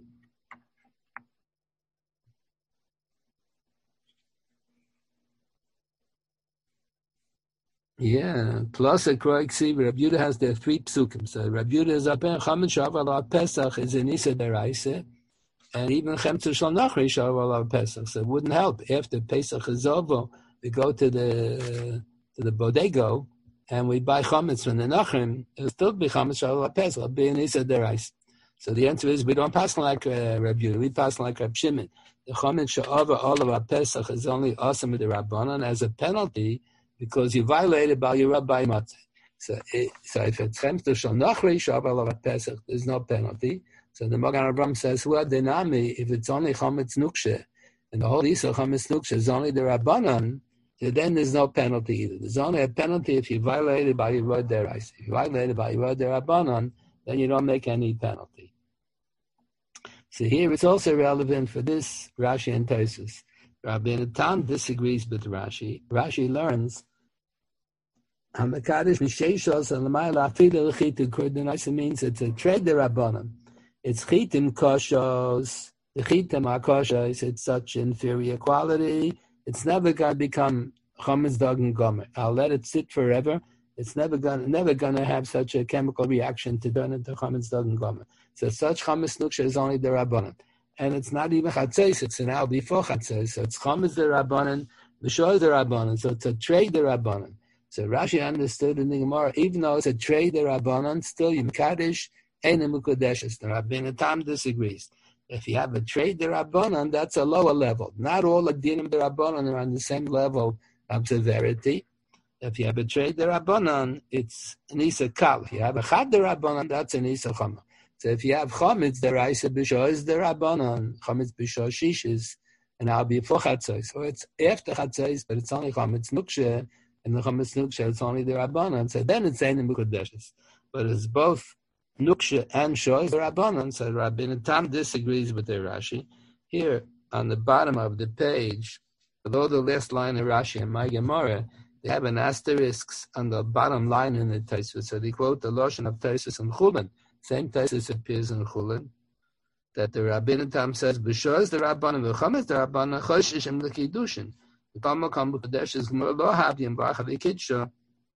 Yeah, plus a kroik Stevie. Reb Yehuda has the three psukim. So Reb Yehuda is up in chametz she'ova al Pesach is an isa deraisa. And even Chemtzer Shal Nachri Shavuot Pesach. So it wouldn't help. After Pesach is over, we go to the to the bodego and we buy chametz from the Nachrim. It'll still be chametz Shavuot Pesach. It'll be an Isa Derais. So the answer is we don't pass like uh, Reb Yehuda. We pass like Reb Shimon. The chametz Sha'ava all of our Pesach is only awesome with the Rabbanan as a penalty because you violated by your Rabbi Matzah. So, it, so if it's Chemtzer Shal Nachri Shavuot all of our Pesach, there's no penalty. So the Magen Avram says, well, denami, if it's only chametz nukshe, and the whole Isa chametz nukshe is only the Rabbanan, then there's no penalty either. There's only a penalty if you violated by your word derais. If you violated by your word Rabbanan, then you don't make any penalty. So here it's also relevant for this Rashi and Tosfos. Rabbi Natan disagrees with Rashi. Rashi learns, Hamakadosh Misheshos and L'mayla Afilu L'chitu Kurdenaisa means it's a trade the Rabbanan. It's chitim koshos. The chitim are koshos. It's such inferior quality. It's never going to become chametz dog and gomer. I'll let it sit forever. It's never going never going to have such a chemical reaction to turn into chametz dog and gomer. So such chametz nuksha is only the rabbanan, and it's not even chatzos. It's an hour before chatzos. So it's chametz the rabbanan, b'shor the rabbanan. So it's a trade the rabbanan. So Rashi understood in the Gemara, even though it's a trade the rabbanan, still you mekadesh. The Rabbi Tam disagrees. If you have a trade the Rabbanan, that's a lower level. Not all the dinim the Rabbanan are on the same level of severity. If you have a trade the Rabbanan, it's an Isa Kal. If you have a Chad the Rabbanan, that's an Isa Chama. So if you have Chametz the Raisa B'Shor is the Rabbanan, Chametz B'Shor Shishis, and I'll be for Chatzos. So it's after Chatzos, but it's only Chametz Nukshe, and the Chametz Nukshe, it's only the Rabbanan. So then it's Ein Mukadeshes. But it's both Nuksha and Shor is the Rabbanan, so Rabbi Tam disagrees with the Rashi. Here, on the bottom of the page, below the last line of Rashi and my Gemara, they have an asterisk on the bottom line in the Tosfos. So they quote the Lashon of Tosfos and Chulin. Same Tosfos appears in Chulin. That the Rabbi Tam says, B'shor is the Rabbanan, v'cham is the Rabbanan, choshishim l'kiddushin. The Talmud Kam B'kadesh is Gemara lo havim b'achav v'kidsha.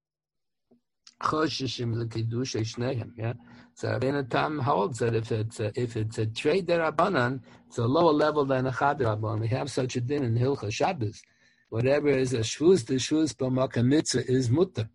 Choshishim l'kiddusha shnehem, yeah? So Rabbi Tam holds that if it's a, if it's a trade derabanan, it's a lower level than a chad derabanan. We have such a din in Hilchah Shabbos. Whatever is a shvuz, the shvuz b'makam mitzvah is mutter.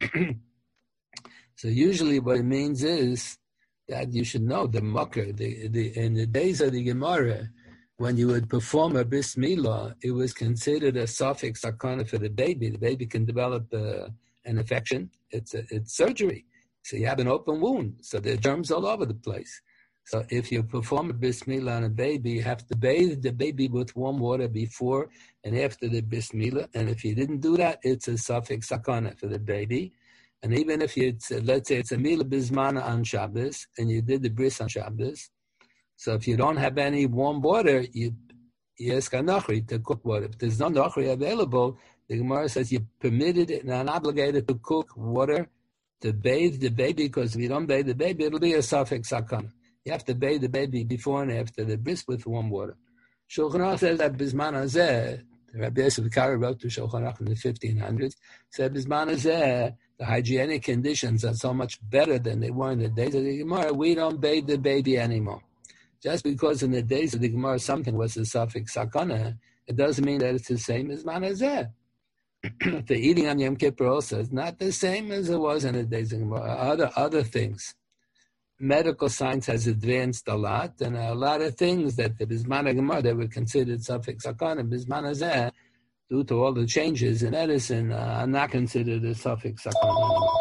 So usually what it means is that you should know the mucker. The, the, in the days of the Gemara, when you would perform a bris milah, it was considered a suffix sakana for the baby. The baby can develop uh, an infection. It's a, it's surgery. So you have an open wound. So there are germs all over the place. So if you perform a bris milah on a baby, you have to bathe the baby with warm water before and after the bris milah. And if you didn't do that, it's a suffix sakana for the baby. And even if you, let's say it's a milah bismana on Shabbos, and you did the bris on Shabbos, so if you don't have any warm water, you, you ask a nachri to cook water. If there's no nachri available, the Gemara says you're permitted and unobligated to cook water to bathe the baby, because if you don't bathe the baby, it'll be a suffix sakana. You have to bathe the baby before and after the bris with warm water. Shulchan Aruch says that bisman hazeh, Rabbi Yosef Kari wrote to Shulchan Aruch in the fifteen hundreds, said bisman hazeh, the hygienic conditions are so much better than they were in the days of the Gemara, we don't bathe the baby anymore. Just because in the days of the Gemara something was a suffix sakana, it doesn't mean that it's the same as man hazeh. The eating on Yom Kippur also is not the same as it was in the days of the Gemara. Other, other things. Medical science has advanced a lot, and a lot of things that the Bisman Gemara that were considered suffix sakana, Bisman hazeh, due to all the changes in medicine, uh, are not considered a suffix sakana anymore.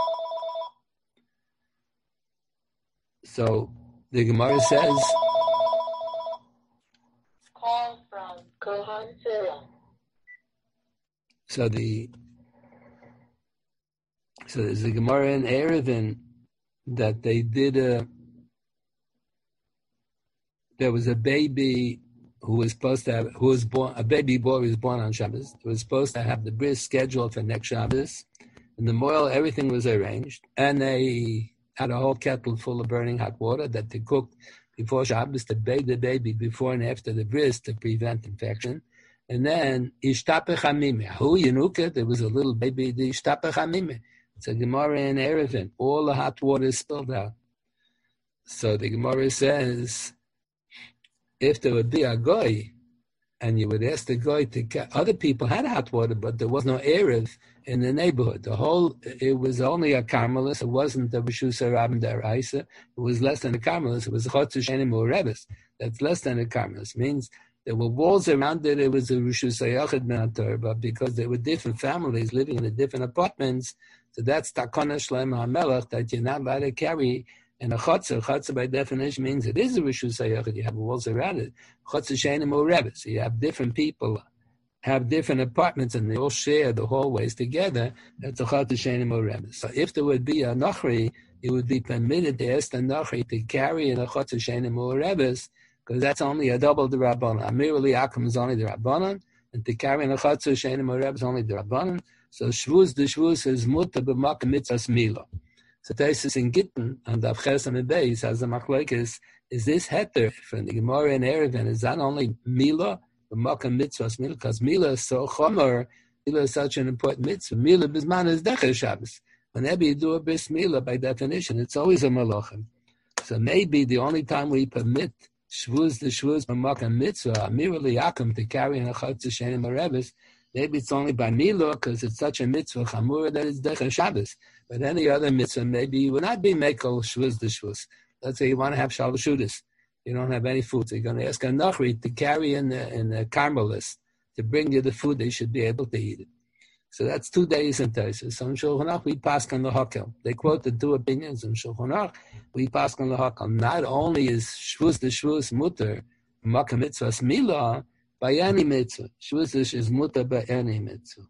So the Gemara says, call from Kohan Philip. So the so there's a Gemara in Erevin that they did a, there was a baby who was supposed to have, who was born, a baby boy was born on Shabbos. He was supposed to have the bris scheduled for next Shabbos. In the moil, everything was arranged. And they had a whole kettle full of burning hot water that they cooked before Shabbos to bathe the baby before and after the bris to prevent infection. And then, Ishtapeh Hamimeh. Who Yenuka? There was a little baby, the Ishtapeh Hamimeh. It's a Gemara in Erevin. All the hot water is spilled out. So the Gemara says, if there would be a goy, and you would ask the goy to get, other people had hot water, but there was no Erev in the neighborhood. The whole, it was only a Carmelis. It wasn't the Rishus Rabban Daraisa. It was less than a Carmelis. It was a Chotzer Shenim Urevis. That's less than a Carmelis. Means there were walls around it. It was a Rishus Hayachid Menator, but because there were different families living in the different apartments, so that's Takana Shlema HaMelech, that you're not allowed to carry in a Chotzer. Chotzer by definition means it is a Rishus Hayachid. You have walls around it. Chotzer Shenim Urevis. So you have different people, have different apartments, and they all share the hallways together. That's a Chotzer Shenim Urevis. So if there would be a Nachri, it would be permitted to ask the Nachri to carry in a Chotzer Shenim Urevis, because that's only a double the Rabbanan. Amir Li Akum is only the Rabbanan, and to carry in a Chotzer Shenim Urevis is only the Rabbanan. So Shvuz, the Shvuz is Mutter b'Makam Mitzvahs Mila. So Taisus in Gittin, and the Avchesam and Beis, has the Machlekes, is this heter from the Gemara in Erevin, is that only Mila, b'Makam Mitzvahs Mila? Because Mila is so chomer, Mila is such an important mitzvah. Mila b'Zman is Decher Shabbos. Whenever you do a bris Mila, by definition, it's always a malachim. So maybe the only time we permit Shvuz, the Shvuz b'Makam Mitzvah, Amir Li Akum, to carry in a Chotzer Shenim Urevis, maybe it's only by Mila, because it's such a mitzvah chamura that it's Decher Shabbos. But any other mitzvah, maybe you would not be mekel shvuz the shvuz. Let's say you want to have shalashudas. You don't have any food, so you're going to ask a nachri to carry in the, in the carmelis to bring you the food. They should be able to eat it. So that's two days in Taisus. So in Shulchan Aruch, we pass on the hakel. They quote the two opinions in Shulchan Aruch. We pass on the hakel. Not only is shvuz the shvuz mutter, makam mitzvahs milah, by any mitzvah. Shvuz is mutter by any mitzvah.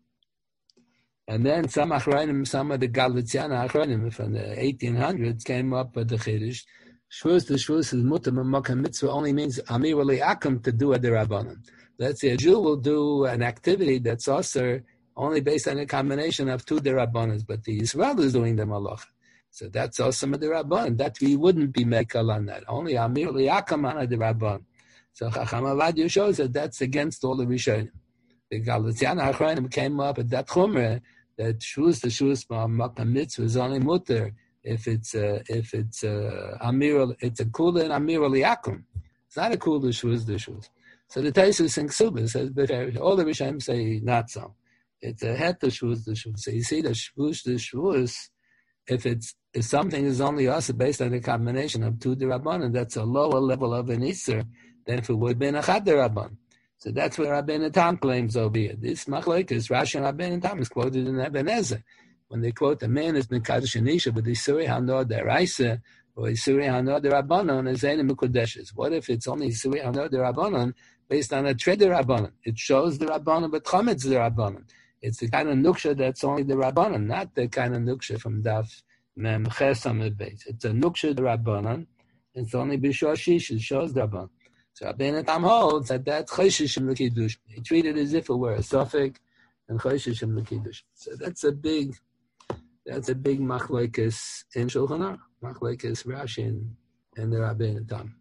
And then some achronim, some of the Galiciana achronim from the eighteen hundreds came up with the chiddush. Shvuz the shvuz is mutter b'makam mitzvah only means amir li akum to do a derabanan. Let's say a Jew will do an activity that's also only based on a combination of two derabanas, but the Yisrael is doing the malacha. So that's also a derabanan. That we wouldn't be mekel on that. Only amir li akum on a derabanan. So Chacham Avadia shows that that's against all the Rishonim. The Galiciana Achronim came up at that chumrah that shvuz the shvuz b'makam mitzvah is only mutter if it's uh, if it's uh, amir, it's a kula and amir liakum. It's not a kula shvuz the shvuz. So the Taisus in Ksubah says all the Rishonim say not so. It's a het the shvuz the shvuz. So you see the shvuz the shvuz, if it's if something is only also based on a combination of two derabanan, that's a lower level of an iser than if it would have been a chad deraban. So that's what Rabbeinu Tam claims over here. This machlokes, Rashi and Rabbeinu Tam is quoted in Eben Ezer. when they quote the man is Mekadosh Anisha, but the Isuri Hanor Deraisa, or Isuri Hanor Derabanan is Zayin Mekudeshes. What if it's only Isuri Hanor Derabanan based on a Tred Derabanan? It shows the Rabbanan, but Chometz the Rabbanan. It's the kind of nuksha that's only the Rabbanan, not the kind of nuksha from Daf Mem Chesam Beis. It's a nuksha the Rabbanan. It's only Bishor Shish. It shows the Rabbanan. So Rabbeinu Tam holds that that's Choshishim L'Kiddush. He treated it as if it were a suffix and Choshishim L'Kiddush. So that's a big, that's a big machlokes in Shulchan Aruch, machlokes Rashi and, and the Rabbeinu Tam.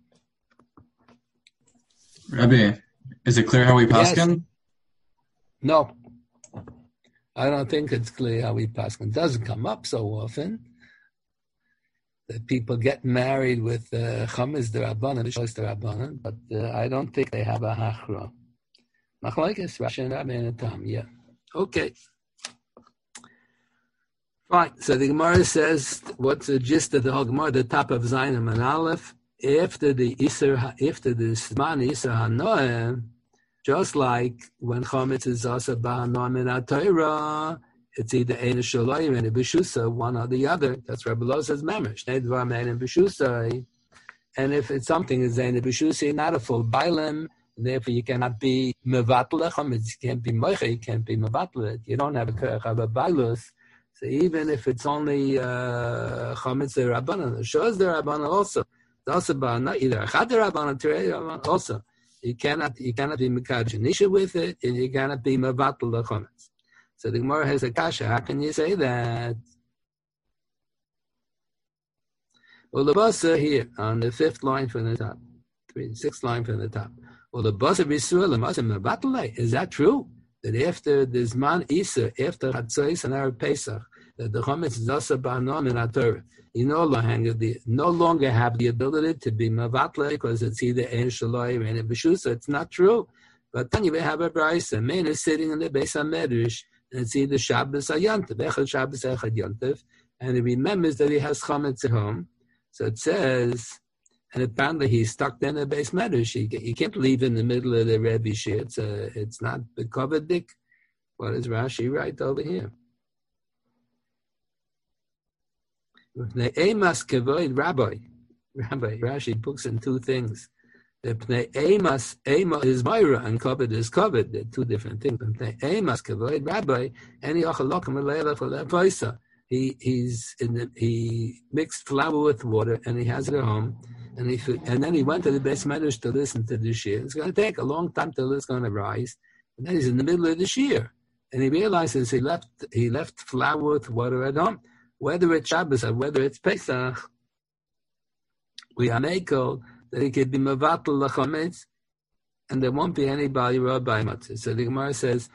Rabbi, is it clear how we paskin? Yes. No. I don't think it's clear how we paskin. It doesn't come up so often that people get married with Chametz D'Rabbanan, B'Shois D'Rabbanan, but uh, I don't think they have a hachra. Machlokes Rashi and Rabbeinu Tam, yeah. Okay. Fine. So the Gemara says, what's the gist of the whole Gemara? The top of Zayin and Aleph, after the Isser, after the Zman Isser HaNoem, just like when Chometz is also b'hanoam in HaTorah, it's either Ein Shalayim and B'Shusa, one or the other. That's Rebbe Lo says Memesh. Nei Dvar Mein and B'Shusa. And if it's something is Ein B'Shusa, not a full Bailim, therefore you cannot be Mevatel Chometz. You can't be Moicha, you can't be Mevatel. You don't have a Kerech of a Bailus. So even if it's only uh, Chometz the Rabbanan, it shows the Rabbanan also. It's also b'hanoam, either Achad the Rabbanan, Terei Rabbanan also. You cannot, you cannot be Mekadosh Anisha with it, and you cannot be Mevatel the Chometz. So the Gemara has a kasha. How can you say that? Well, the basa here on the fifth line from the top, three, sixth line from the top. Well, the basa b'Yisrael l'masem mevatel. Is that true? That after the Zman Isa, after Chatzos and Erev Pesach, that the Chometz is also b'hanoam in HaTorah, you no longer the no longer have the ability to be mevatel because it's either Ein Shalayim or Ein B'Shusa. It's not true. But then you have a brayso. A man is sitting in the Beis HaMedrash, and it's either Shabbos or Yontif, Echad Shabbos, Echad Yontif, and he remembers that he has Chometz at home. So it says, and apparently he's stuck there in the Beis Medrash. He, he can't leave in the middle of the Rebbe Shir. It's, a, it's not Bekovadik. What does Rashi write over here? Emas Kevoid Rabbi. Rabbi, Rashi puts in two things. The Pnei Emas, Ema is Myra, and Kavod is Kavod. They're two different things. Pnei Emas Kevoid Rabbi, and he Achalokim Alayla for that Paisa. He he's in the, he mixed flour with water, and he has it at home. And he and then he went to the Beis Medrash to listen to the shir. It's going to take a long time till it's going to rise. And then he's in the middle of the shir, and he realizes he left he left flour with water at home. Whether it's Shabbos or whether it's Pesach, we are makel that he could be mevatel lachometz, and there won't be anybody rabbi matzah. So the Gemara says,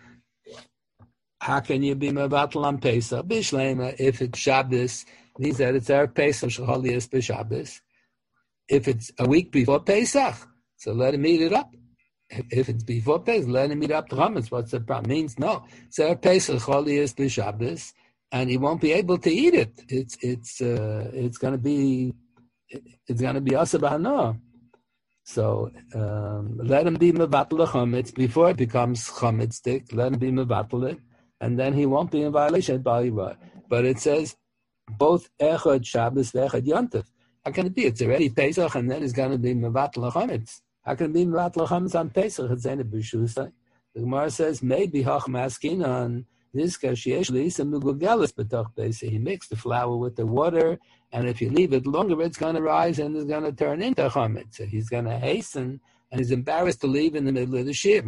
how can you be mevatel on Pesach? Bishlema, if it's Shabbos, means that it's Erev Pesach shecholias b'Shabbos. If it's a week before Pesach, so let him eat it up. If it's before Pesach, let him eat up the chametz. What's the problem? Means no. It's Erev Pesach shecholias b'Shabbos, and he won't be able to eat it. It's it's uh, it's going to be it's going to be asa b'hanoam. So um, let him be mevatel chametz before it becomes chametz stick. Let him be mevatel it, and then he won't be in violation of. But it says both echad Shabbos and echad Yontif. How can it be? It's already Pesach, and then it's going to be mevatel chametz. How can it be mevatel chametz on Pesach? It's ain't a b'shusa. The Gemara says maybe hach maskin on this kashiyesh leisa mugugelis b'toch Pesach. He mixed the flour with the water. And if you leave it longer, it's going to rise and it's going to turn into chametz. So he's going to hasten, and he's embarrassed to leave in the middle of the shir.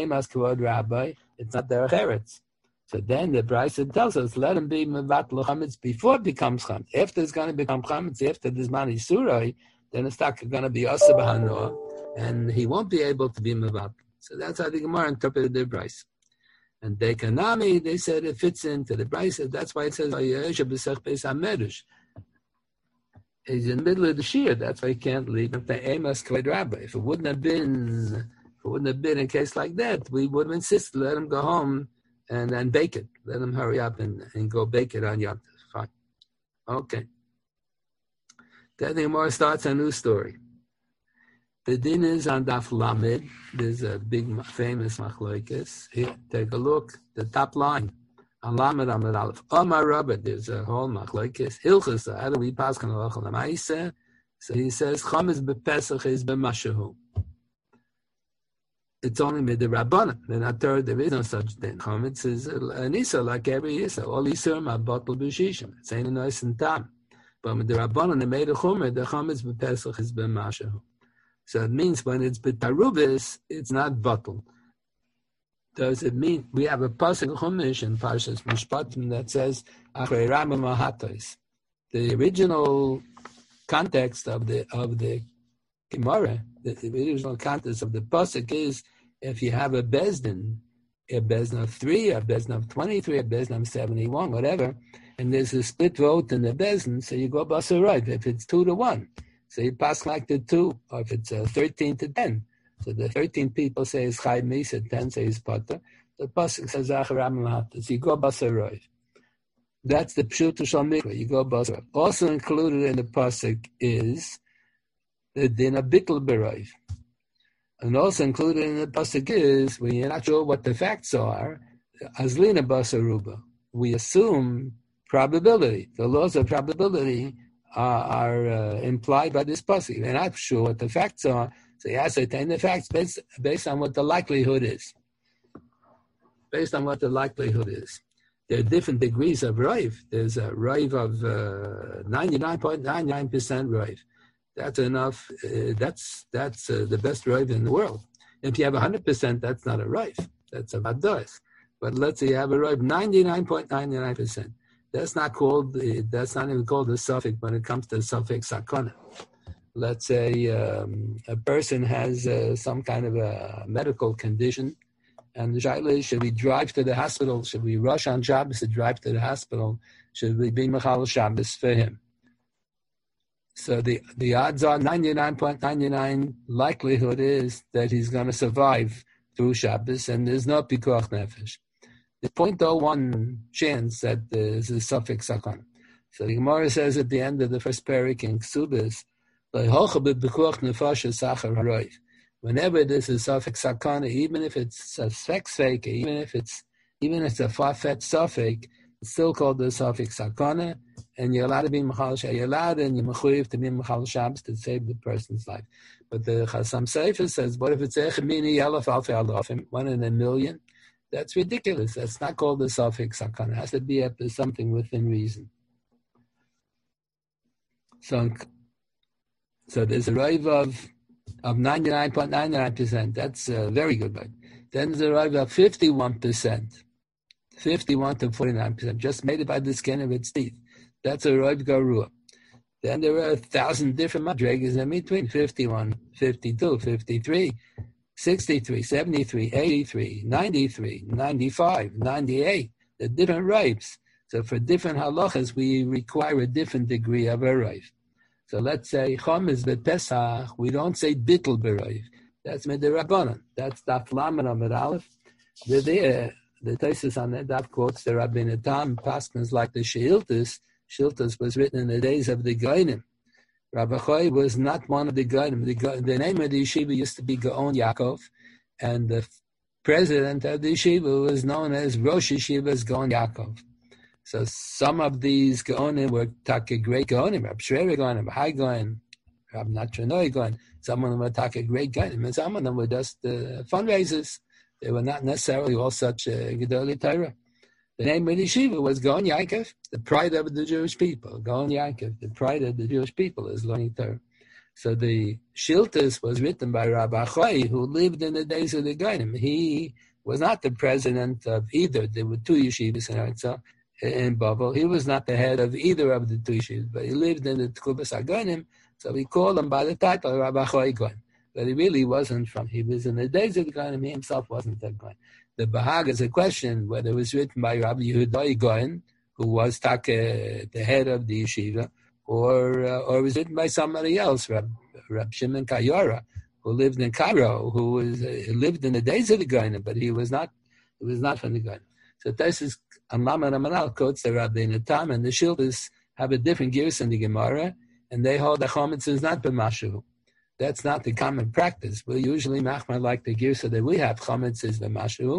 It's not their eretz. So then the brayso tells us, let him be mevatel chametz before it becomes chametz. After it's going to become chametz, after this mani surah, then it's not going to be asa b'hanoam, and he won't be able to be mevatel. So that's how the Gemara interpreted the brayso. And they kanami, they said it fits into the brayso. That's why it says he's in the middle of the shir. That's why he can't leave. If it wouldn't have been, if it wouldn't have been a case like that, we would have insisted let him go home and then bake it. Let him hurry up and, and go bake it on Yom Tov. Fine. Okay. Then the Gemara starts a new story. The din is on Daf Lamed. There's a big famous machlokes. Here, take a look. The top line. Alamed Amid Aleph. Omar Rabba, there's a whole machlokes. Hilchus, how do we pass on Halacha L'maaseh? So he says, Chametz b'Pesach is b'mashahu. It's only mid the Rabbanan. Then at third, there is no such thing. Chametz is an Isa, like every Isa. All Isurim are bottled b'shishim. It's ain't a nice and tam. But with the Rabbanan, they made a Chumer, the Chametz b'Pesach is b'mashahu. So it means when it's b'tarubis, it's not bottled. Does it mean we have a pasuk chumash in Parshas Mishpatim that says Achrei Rambam Hatos? The original context of the of the Gemara, the, the original context of the pasuk is if you have a bezdin, a bezdin of three, a bezdin of twenty-three, a bezdin of seventy-one, whatever, and there's a split vote in the bezdin, so you go basarayv. If it's two to one, so you pass like the two, or if it's uh, thirteen to ten. So the thirteen people say is Chai Misa, ten say is Potter. The pasuk says Acharam Lahatas. You go Basarov. That's the Pshuta Shal Mikra. You go Basarov. Also included in the pasuk is the din of Bittul Berov. And also included in the pasuk is when you're not sure what the facts are, Azlina Basaruba. We assume probability. The laws of probability are, are uh, implied by this pasuk. We're not sure what the facts are. So you ascertain the facts based, based on what the likelihood is. Based on what the likelihood is. There are different degrees of Raiv. There's a Raiv of uh, ninety-nine point nine nine percent Raiv. That's enough. Uh, that's that's uh, the best Raiv in the world. If you have one hundred percent, that's not a Raiv. That's a Vados. But let's say you have a Raiv ninety-nine point nine nine percent. That's not called, uh, that's not even called a suffix when it comes to the suffix sakana. Let's say um, a person has uh, some kind of a medical condition, and the shaila is, should we drive to the hospital? Should we rush on Shabbos to drive to the hospital? Should we be Mechal Shabbos for him? So the, the odds are ninety-nine point nine nine likelihood is that he's going to survive through Shabbos, and there's no Pikuach Nefesh. The zero point zero one chance that there's a suffix sakana. So the Gemara says at the end of the first parak in Ksubis, whenever there's a suffix sakana, even if it's a sex fake, even if it's even if it's a far-fetched suffix, it's still called the suffix sakana, and you're allowed to be mechal shabbos. You're allowed and you're mechuyev to be mechal shabbos to save the person's life. But the Chasam Sofer says, what if it's echemini yelaf alfei alofim, one in a million? That's ridiculous. That's not called the suffix sakana. It has to be up to something within reason. So. So there's a raiv of, of ninety-nine point nine nine percent. That's a very good raiv. Then there's a raiv of fifty-one percent. fifty-one to forty-nine percent. Just made it by the skin of its teeth. That's a raiv garua. Then there are a thousand different madrigas in between. fifty-one, fifty-two, fifty-three, sixty-three, seventy-three, eighty-three, ninety-three, ninety-five, ninety-eight. The different raivs. So for different halachas, we require a different degree of a raiv. So let's say Chametz b'Pesach, we don't say Bittul B'Raiv. That's Midirabbanan. That's Daf Lamed Amid Aleph. The there, the Tosfos on that Daf quotes the Rabbeinu Tam Paskins like the Sheiltas. Sheiltas was written in the days of the Goinim. Rabbi Choy was not one of the Goinim. The, the name of the yeshiva used to be Gaon Yaakov, and the president of the yeshiva was known as Rosh Yeshiva's Gaon Yaakov. So some of these Gaonim were Taka great Gaonim, Rab Shreira Gaonim, High Gaon, Rab Natranoi Gaon. Some of them were Taka great Gaonim, and some of them were just uh, fundraisers. They were not necessarily all such uh, Gedolei Torah. The name of the yeshiva was Gaon Yaakov, the pride of the Jewish people. Gaon Yaakov, the pride of the Jewish people, is learning Torah. So the Shiltas was written by Rabbi Achai, who lived in the days of the Gaonim. He was not the president of either. There were two yeshivas in Artsakh. In Babel, he was not the head of either of the two yeshivas, but he lived in the Tkubas HaGonim, so we call him by the title Rabbi Choy Goin. But he really wasn't from, he was in the days of the Goin, he himself wasn't a Goin. The Bahag is a question whether it was written by Rabbi Yehuda Goin, who was Taka, the head of the yeshiva, or uh, or it was written by somebody else, Rab, Rab Shimon Kayora, who lived in Cairo, who was uh, lived in the days of the Goin, but he was not, he was not from the Goin. So this is Amlam and Amanal quotes the Rabbeinu Tam, and the Shiltas have a different gears in the Gemara, and they hold that Chametz is not b'mashu. That's not the common practice. We usually machmar like the girsa that we have. Chametz is b'mashu.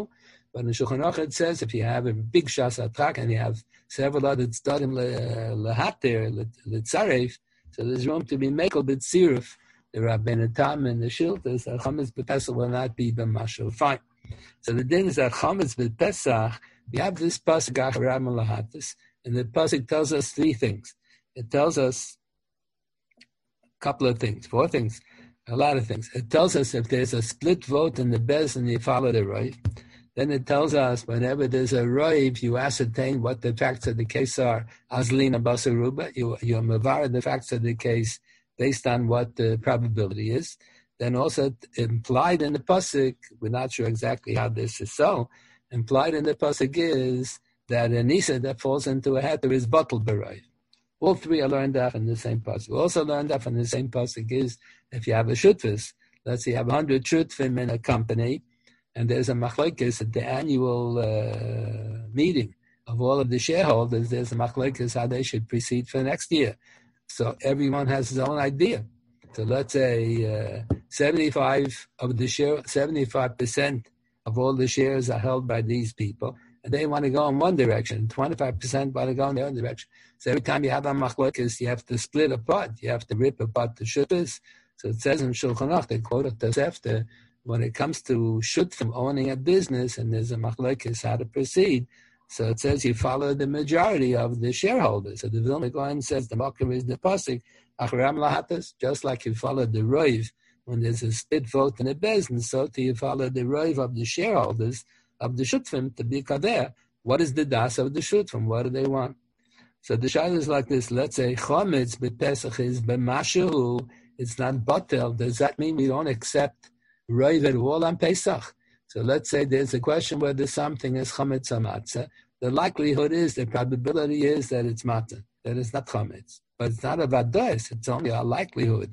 But in the Shulchan Aruch it says if you have a big shas atrak and you have several other tzdadim lehater letzaref, so there's room to be mekel b'tziruf. The Rabbeinu Tam and the Shiltas, that chametz b'Pesach will not be b'mashal. Fine. So the din is that chametz b'Pesach, we have this pasuk Acharam Lahatis, and the pasuk tells us three things. It tells us a couple of things, four things, a lot of things. It tells us if there's a split vote in the Bez and you follow the Rav. Then it tells us whenever there's a Rav, you ascertain what the facts of the case are. Azlina Basaruba, you you mavar the facts of the case based on what the probability is. Then also implied in the pasuk, we're not sure exactly how this is so. Implied in the pasuk is that a nisa that falls into a heter is batal b'rayv. All three are learned off in the same pasuk. We also learned off in the same pasuk is if you have a shutfis, let's say you have a hundred shutfim in a company, and there's a machlokes at the annual uh, meeting of all of the shareholders. There's a machlokes how they should proceed for next year. So everyone has his own idea. So let's say uh, seventy-five of the share, seventy-five percent of all the shares are held by these people, and they want to go in one direction. twenty-five percent want to go in the other direction. So every time you have a machlokes, you have to split apart. You have to rip apart the shuttas. So it says in Shulchan Aruch, they quote it Tosefta, when it comes to shutfim owning a business, and there's a machlokes how to proceed. So it says you follow the majority of the shareholders. So the Vilna Gaon says the makar is the pasuk Acharam Lahatas, just like you follow the Rav when there's a split vote in a business, so do you follow the Rav of the shareholders of the shutfim to be kader. What is the das of the shutfim? What do they want? So the shayla is like this. Let's say chametz b'Pesach is b'mashu. It's not batel. Does that mean we don't accept Rav at all on Pesach? So let's say there's a question whether something is chametz or matzah. The likelihood is, the probability is that it's matzah, that it's not chametz. But it's not a vadas, it's only a likelihood.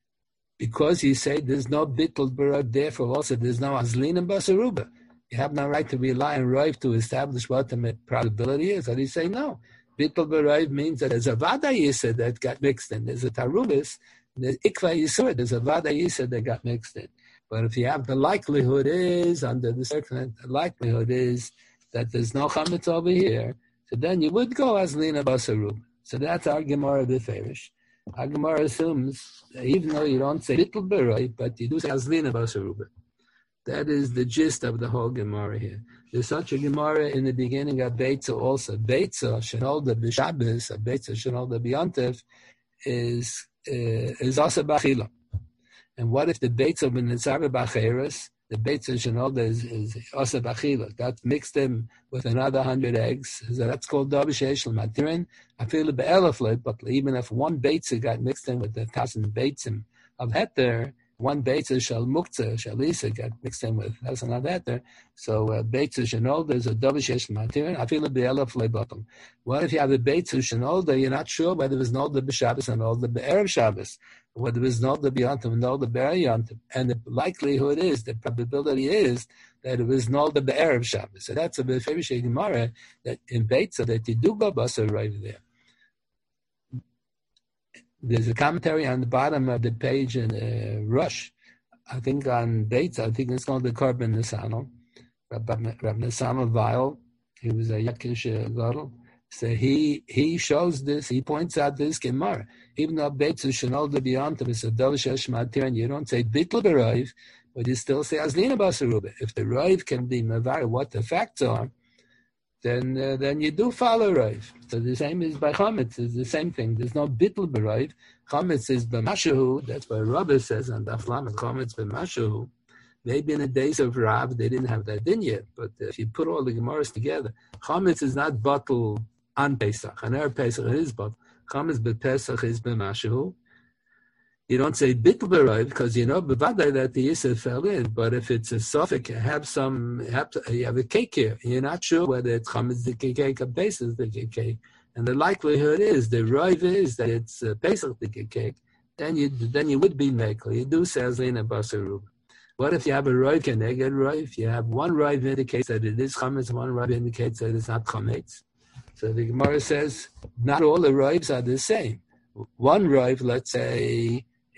Because you say there's no bittul b'Rav, therefore also there's no azlin and basaruba. You have no right to rely on Rav to establish what the probability is. And you say no. Bittul b'Rav means that there's a vada yisah that got mixed in. There's a tarubis, there's ikva yisur, there's a vada yisah that got mixed in. But if you have the likelihood is, under the circumstance, the likelihood is that there's no chametz over here, so then you would go as lina basarub. So that's our Gemara b'ferish. Our Gemara assumes, even though you don't say little b'roi, but you do say as lina basarub. That is the gist of the whole Gemara here. There's such a Gemara in the beginning of Beitza also. Beitza, Shenolda b'Shabbos, Beitza, Shenolda b'Yontev, is, uh, is also b'achila. And what if the Beitza of Nitzara Bacheres, the Beitza Shenolda is, is Asa Bachila, that mixed them with another hundred eggs, so that's called Davish Eshel Matirin. I feel a be'elaflet, but even if one Beitza got mixed in with a thousand Beitzim of Heter, one Beitza Shal Muktzah, Shalisa got mixed in with a thousand of Heter, so uh, Beitza Shenolda is a Davish Eshel Matirin. I feel a be'elaflet bottom. What if you have a Beitza Shenolda, you're not sure whether it was Nolda b'Shabbos and Nolda b'Erev Shabbos, whether it's not the B'yantim, not the Be'yantim. And the likelihood is, the probability is, that it was not the Be'erev Shabbos. So that's a B'ferish Gemara that in Beitza that you do go basar right there. There's a commentary on the bottom of the page in uh, Rush. I think on Beitza, I think it's called the Korban Nisano. Rabbi Nisano Weil, he was a Yakish Gadol. So he he shows this, he points out this Gemara. Even though Beitzu Shenolda b'Yontev is a Davish Eshel Matirin, you don't say Bitl b'Rav, but you still say Azlina Basaruba. If the Rav can be Mavar, what the facts are, then uh, then you do follow Rav. So the same is by Chametz, it's the same thing. There's no Bitl b'Rav. Chametz is b'Mashahu, that's what Rabbi says on Daf Lamed, Chametz b'Mashahu. Maybe in the days of Rav, they didn't have that din yet, but if you put all the Gemaras together, Chametz is not Batul on Pesach. On our Pesach it is Batul. Chametz b'Pesach is b'Mashahu. You don't say bitl b'Rav because you know b'vaday that the Yisra fell in. But if it's a sofik, you have some, you have, to, you have a cake here. You're not sure whether it's chametz the cake or Pesach the cake, and the likelihood is the Rav is that it's uh, Pesach the cake. Then you then you would be mekel. You do say azlina basarub. What if you have a Rav keneged Rav? You have one Rav indicates that it is chametz, one Rav indicates that it's not chametz. So the Gemara says not all the Ravs are the same. One Rav, let's say,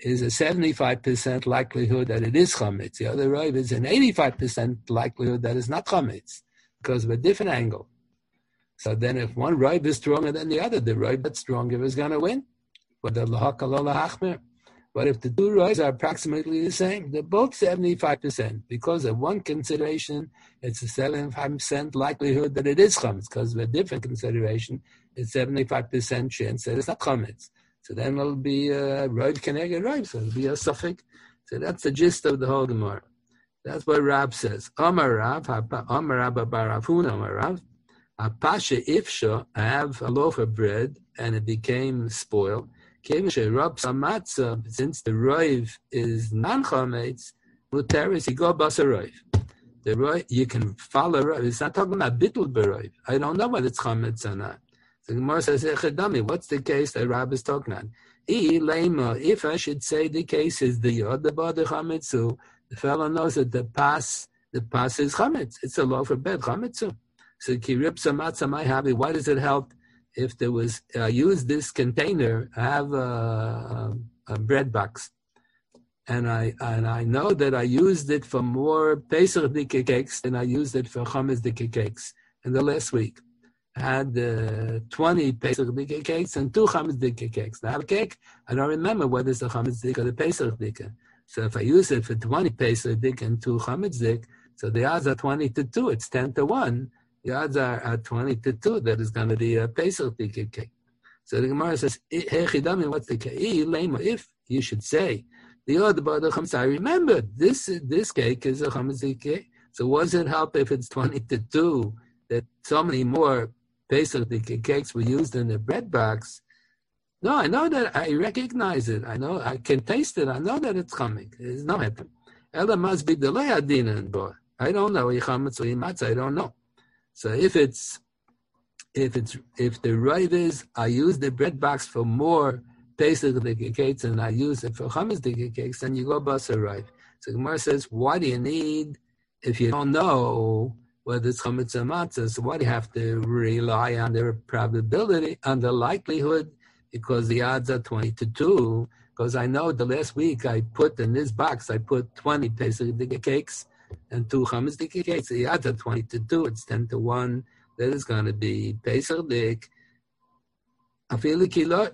is a seventy-five percent likelihood that it is chametz. The other Rav is an eighty-five percent likelihood that it's not chametz because of a different angle. So then if one Rav is stronger than the other, the Rav that's stronger is going to win. But the lahakal lahachmer. But if the two Ravs are approximately the same, they're both seventy-five percent. Because of one consideration, it's a seventy-five percent likelihood that it is chametz. Because of a different consideration, it's seventy-five percent chance that it's not chametz. So then it'll be a Rav keneged Rav. So it'll be a suffix. So that's the gist of the whole Gemara. That's what Rab says. Amar Rav, Amar Rabba bar Rav Huna, Amar Rav. Apasha ifsha, I have a loaf of bread and it became spoiled. Since the roiv is non-chametz, muteris you go basa roiv. The roiv you can follow roiv. It's not talking about bittul beroiv. I don't know whether it's chametz or not. The Gemara says, "Echadami." What's the case that Rab is talking on? If I should say the case is the yod the chametzu, the fellow knows that the pas the pas is chametz. It's a loaf of bread chametzu. So kirib samatza my habi. Why does it help? If there was, I uh, use this container, I have a, a, a bread box, and I and I know that I used it for more Pesach dike cakes than I used it for Chametz dike cakes in the last week. I had uh, twenty Pesach dike cakes and two Chametz dike cakes. Now I have a cake, I don't remember whether it's the Chametz dike or the Pesach dike. So if I use it for twenty Pesach dike and two Chametz dike, so the odds are twenty to two, it's ten to one. The odds are, are twenty to two that is going to be a Pesach cake. So the Gemara says, what's the cake? If you should say, the other by the chametz, I remember this this cake is a chametz cake. So what does it help if it's twenty to two that so many more Pesach cakes were used in the bread box? No, I know that I recognize it. I know I can taste it. I know that it's chametz. It's not happen. Ella must be the le'adina and boy. I don't know. I don't know. So if it's if it's if the Rav is I use the bread box for more Pesach dike cakes and I use it for Chametz dike cakes, then you go basa Rav. So Gemara says, why do you need if you don't know whether it's Chametz or Matzah? So why do you have to rely on the probability, on the likelihood? Because the odds are twenty to two. Because I know the last week I put in this box I put twenty Pesach dike cakes and two Chametz dike cakes. The odds are twenty to two. It's ten to one. That is going to be Pesach dik. Even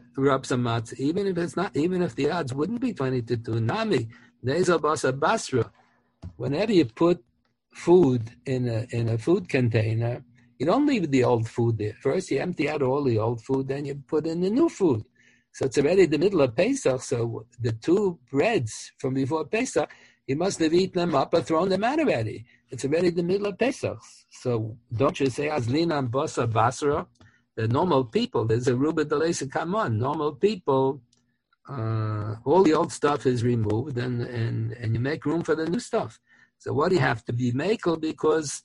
if it's not, even if the odds wouldn't be twenty to two. Nami Nezel Basa Basra. Whenever you put food in a in a food container, you don't leave the old food there. First, you empty out all the old food, then you put in the new food. So it's already the middle of Pesach. So the two breads from before Pesach, you must have eaten them up or thrown them out already. It's already the middle of Pesach. So don't you say, Azlina and Bosa Basra? The normal people, there's a Ruba Delesa, come on, normal people, uh, all the old stuff is removed and, and, and you make room for the new stuff. So what do you have to be makel? Because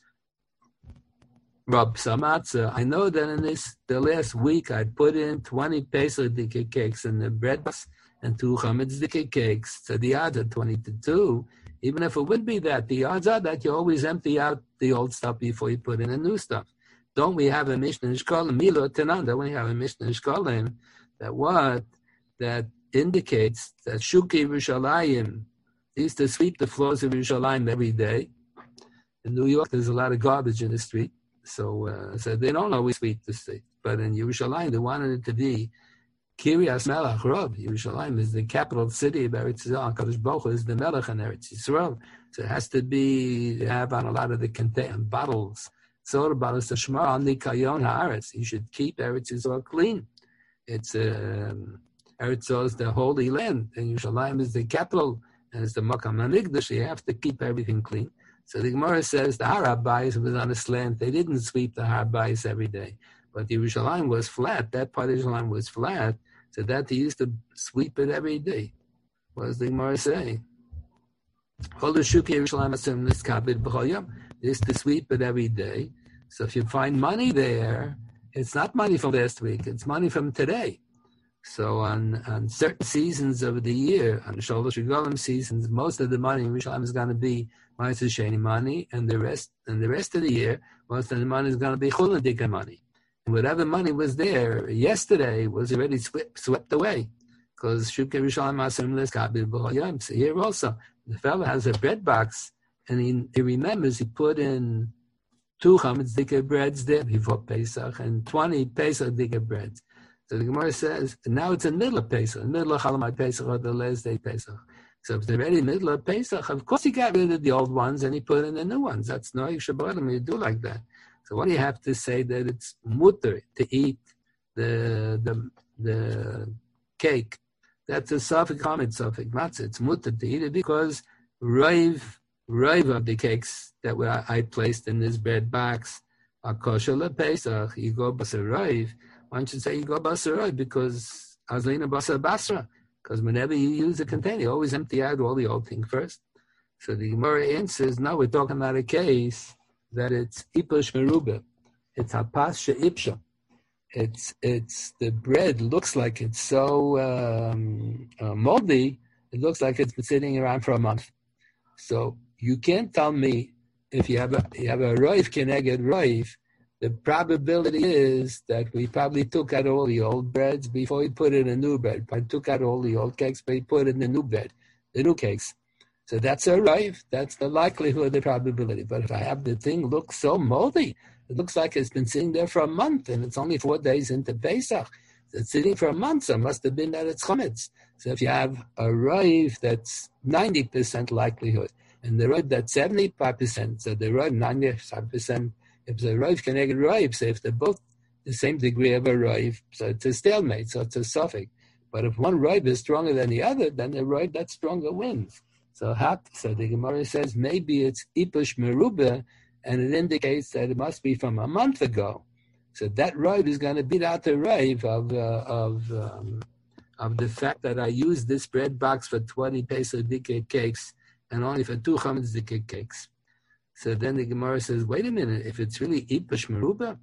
Rab Samatza, I know that in this the last week I put in twenty Pesach dike cakes in the bread box and two Chametz dike cakes. So the odds are twenty to two. Even if it would be that, the odds are that you always empty out the old stuff before you put in the new stuff. Don't we have a Mishnah in Shkolim? Milo Tenan, don't we have a Mishnah in Shkolim that what? That indicates that Shuki Yerushalayim used to sweep the floors of Yerushalayim every day. In New York, there's a lot of garbage in the street. So, uh, so they don't always sweep the street. But in Yerushalayim, they wanted it to be Kiryas Melech Rav. Yerushalayim is the capital city of Eretz Yisrael. Kadosh Baruch Hu is the Melech in Eretz Yisrael. So it has to be, have on a lot of the contain bottles. So about us, Shmar on the Kayon Haaretz. You should keep Eretz Yisrael clean. It's um, Eretz Yisrael is the holy land, and Yerushalayim is the capital, and it's the Makam HaMikdash. You have to keep everything clean. So the Gemara says the Har HaBayis was on a slant. They didn't sweep the Har HaBayis every day, but the Yerushalayim was flat. That part of Yerushalayim was flat, so that they used to sweep it every day. What does the Gemara say? All the Shuki Yerushalayim assume this kabit b'choyam. Is to sweep it every day. So if you find money there, it's not money from last week, it's money from today. So on, on certain seasons of the year, on Sholosh Regalim seasons, most of the money in Yerushalayim is going to be Ma'aser Sheni money, and the rest and the rest of the year, most of the money is going to be Chulin Dika money. And whatever money was there yesterday was already swept, swept away. because Shuk Yerushalayim Asim L'Skabel B'Chol Yom. So here also, the fellow has a bread box, and he, he remembers he put in two chametz dika breads there before Pesach, and twenty Pesach dika breads. So the Gemara says, now it's in the middle of Pesach, in the middle of Chalamat Pesach, or the last day Pesach. So if they're already in the middle of Pesach, of course he got rid of the old ones and he put in the new ones. That's no Shabbatim, you do like that. So what do you have to say that it's mutter to eat the the the cake? That's a suffix comment, suffix matzah. It's mutter to eat it because raiv, raiv of the cakes that were, I placed in this bread box are kosher lePesach. You go basar raiv. One should say you go basar raiv because azlina basar basra. Because whenever you use a container, you always empty out all the old thing first. So the Gemara answers, no, we're talking about a case that it's ipush meruba. It's hapas she'ipsha. It's, it's, the bread looks like it's so um, uh, moldy, it looks like it's been sitting around for a month. So you can't tell me if you have a, you have a roiv keneged roiv, the probability is that we probably took out all the old breads before we put in a new bread. I took out all the old cakes, but we put in the new bread, the new cakes. So that's a raiv. That's the likelihood, the probability. But if I have the thing look so moldy, it looks like it's been sitting there for a month, and it's only four days into Pesach. It's sitting for a month, so it must have been that it's chametz. So if you have a raiv that's ninety percent likelihood, and the raiv that's seventy-five percent, so the raiv ninety-five percent, if the raiv connected raiv, so if they're both the same degree of a raiv, so it's a stalemate, so it's a suffix. But if one raiv is stronger than the other, then the raiv that's stronger wins. So hat, so the Gemara says maybe it's ipush meruba, and it indicates that it must be from a month ago. So that raiv is going to beat out the raiv of uh, of um, of the fact that I used this bread box for twenty Pesach dikeh cakes and only for two chametz dikeh cakes. So then the Gemara says, wait a minute, if it's really ipush meruba,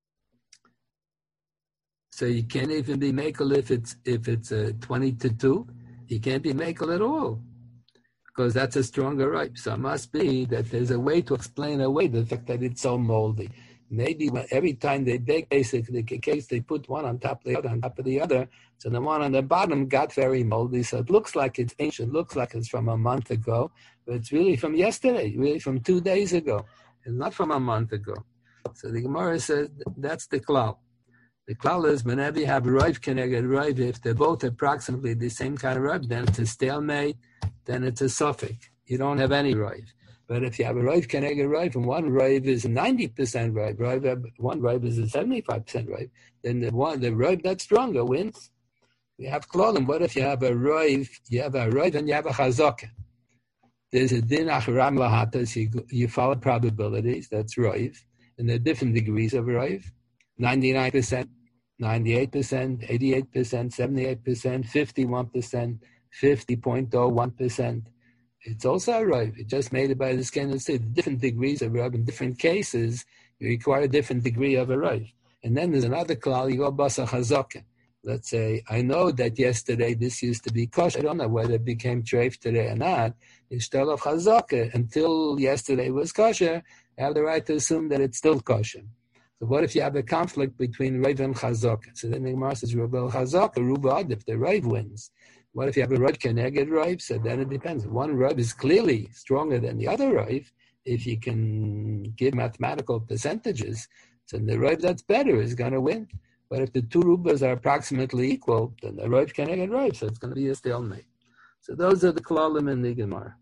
so you can't even be makel if it's if it's a twenty to two, you can't be makel at all, because that's a stronger ripe. So it must be that there's a way to explain away the fact that it's so moldy. Maybe when, every time they bake basically the cakes, they put one on top of the other, on top of the other, so the one on the bottom got very moldy. So it looks like it's ancient, looks like it's from a month ago, but it's really from yesterday, really from two days ago. It's not from a month ago. So the Gemara says that's the klal. The klal is whenever you have raiv keneged raiv, if they're both approximately the same kind of raiv, then it's a stalemate, then it's a suffix. You don't have any raiv. But if you have a raiv keneged raiv, and one raiv is a ninety percent raiv, raiv, one raiv is a seventy-five percent raiv, then the one the raiv that's stronger wins. You have klolim. What if you have a raiv, you have a raiv and you have a chazaka? There's a din acharam lahatas, you, you follow probabilities, that's raiv, and there are different degrees of raiv, ninety-nine percent, ninety-eight percent, eighty-eight percent, seventy-eight percent, fifty-one percent, fifty point zero one percent. It's also a raiv. It just made it by the skin and say the different degrees of raiv in different cases, you require a different degree of a raiv. And then there's another klal, you go basa chazaka. Let's say, I know that yesterday this used to be kosher. I don't know whether it became treif today or not. Instead of chazaka, until yesterday was kosher, I have the right to assume that it's still kosher. So what if you have a conflict between raiv and chazaka? So then the Gemara says, Rubel chazaka, Ruba if the raiv wins. What if you have a raiv keneged raiv? So then it depends. One raiv is clearly stronger than the other raiv if you can give mathematical percentages. So the raiv that's better is going to win. But if the two rubas are approximately equal, then the raiv keneged raiv, so it's going to be a stalemate. So those are the klalim in the Gemara.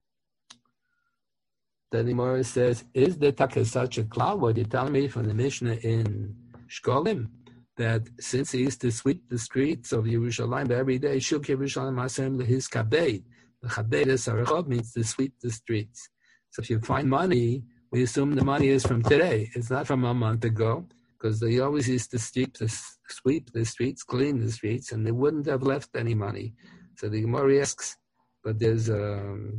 Then the Gemara says, is the taka such a klal? What you tell me from the Mishnah in Shkolim? That since he used to sweep the streets of Yerushalayim every day, Shuk Yerushalayim Asem Lehis Kabed. The Kabed is Sarachov means to sweep the streets. So if you find money, we assume the money is from today. It's not from a month ago, because they always used to sweep the, sweep the streets, clean the streets, and they wouldn't have left any money. So the Gemara asks, but there's um,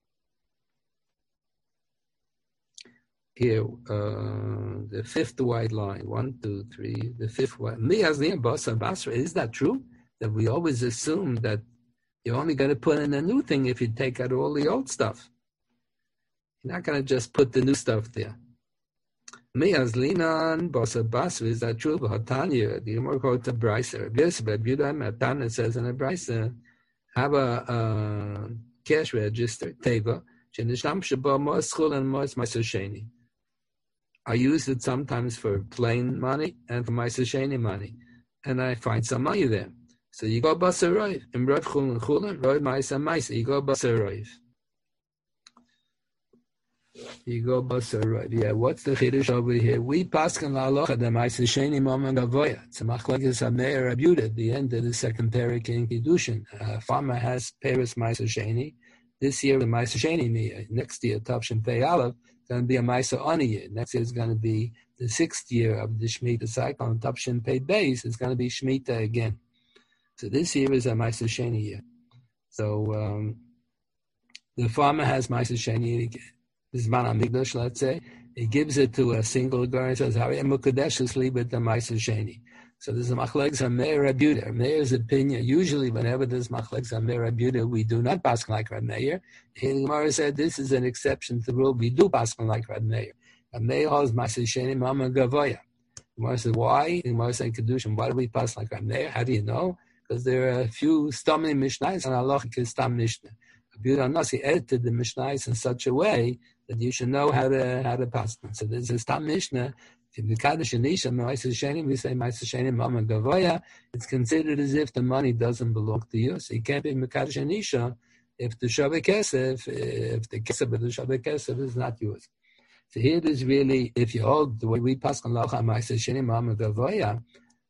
here, uh, the fifth white line, one, two, three, the fifth white. Is that true? That we always assume that you're only going to put in a new thing if you take out all the old stuff. You're not going to just put the new stuff there. Me as linan basa basu is that true? Hatanya, the Gemara quotes a brisa. Yes, but Yudah Matana says in a brisa, have a uh, cash register teva. Shenisham sheba mos chul and mos ma'aser sheni. I use it sometimes for plain money and for ma'aser sheni money, and I find some money there. So you go basa roiv. In roiv chul and chul and roiv ma'aser ma'aser. You go basa roiv. You go basa roiv. Yeah, what's the chiddush over here? We paskin la'alocha the ma'aser sheni mama gavoya. It's a machlokes hameir Reb Yehuda at the end of the second parak in Kiddushin. A farmer has paris ma'aser sheni. This year, the Ma'aser Sheni, next year, Tavshin Pei Aleph, is going to be a Ma'aser Ani year. Next year is going to be the sixth year of the Shemitah cycle, and Tavshin Pei Beis is going to be Shemitah again. So this year is a Ma'aser Sheni year. So um, the farmer has Ma'aser Sheni, this Man HaMikdash, let's say, he gives it to a single guy and says, Hari Mukadesh is leave it to Ma'aser Sheni. So there's a machlekes hameir Reb Yehuda. Meir's opinion, usually whenever there's machlekes hameir Reb Yehuda, we do not pass like Reb Meir. Here the Gemara said this is an exception to the rule. We do pass like Reb Meir. Reb Meir holds ma'aser sheni mama gavoya. The Gemara said, why? The Gemara said in Kedushin, why do we pass like Reb Meir? How do you know? Because there are a few stamim mishnayos and halachic is stam mishnah. Reb Yehuda Nasi edited the mishnayos in such a way that you should know how to how to pass them. So there's a stam mishnah. If you Mekadosh Anisha, Ma'aser Sheni, we say Ma'aser Sheni Mama Gavoya, it's considered as if the money doesn't belong to you. So you can't be Mekadosh Anisha if the Shaveh Kesef, if the Kesef of the Shaveh Kesef is not yours. So here it is really, if you hold the way we pass on Lacha Ma'aser Sheni Mama Gavoya,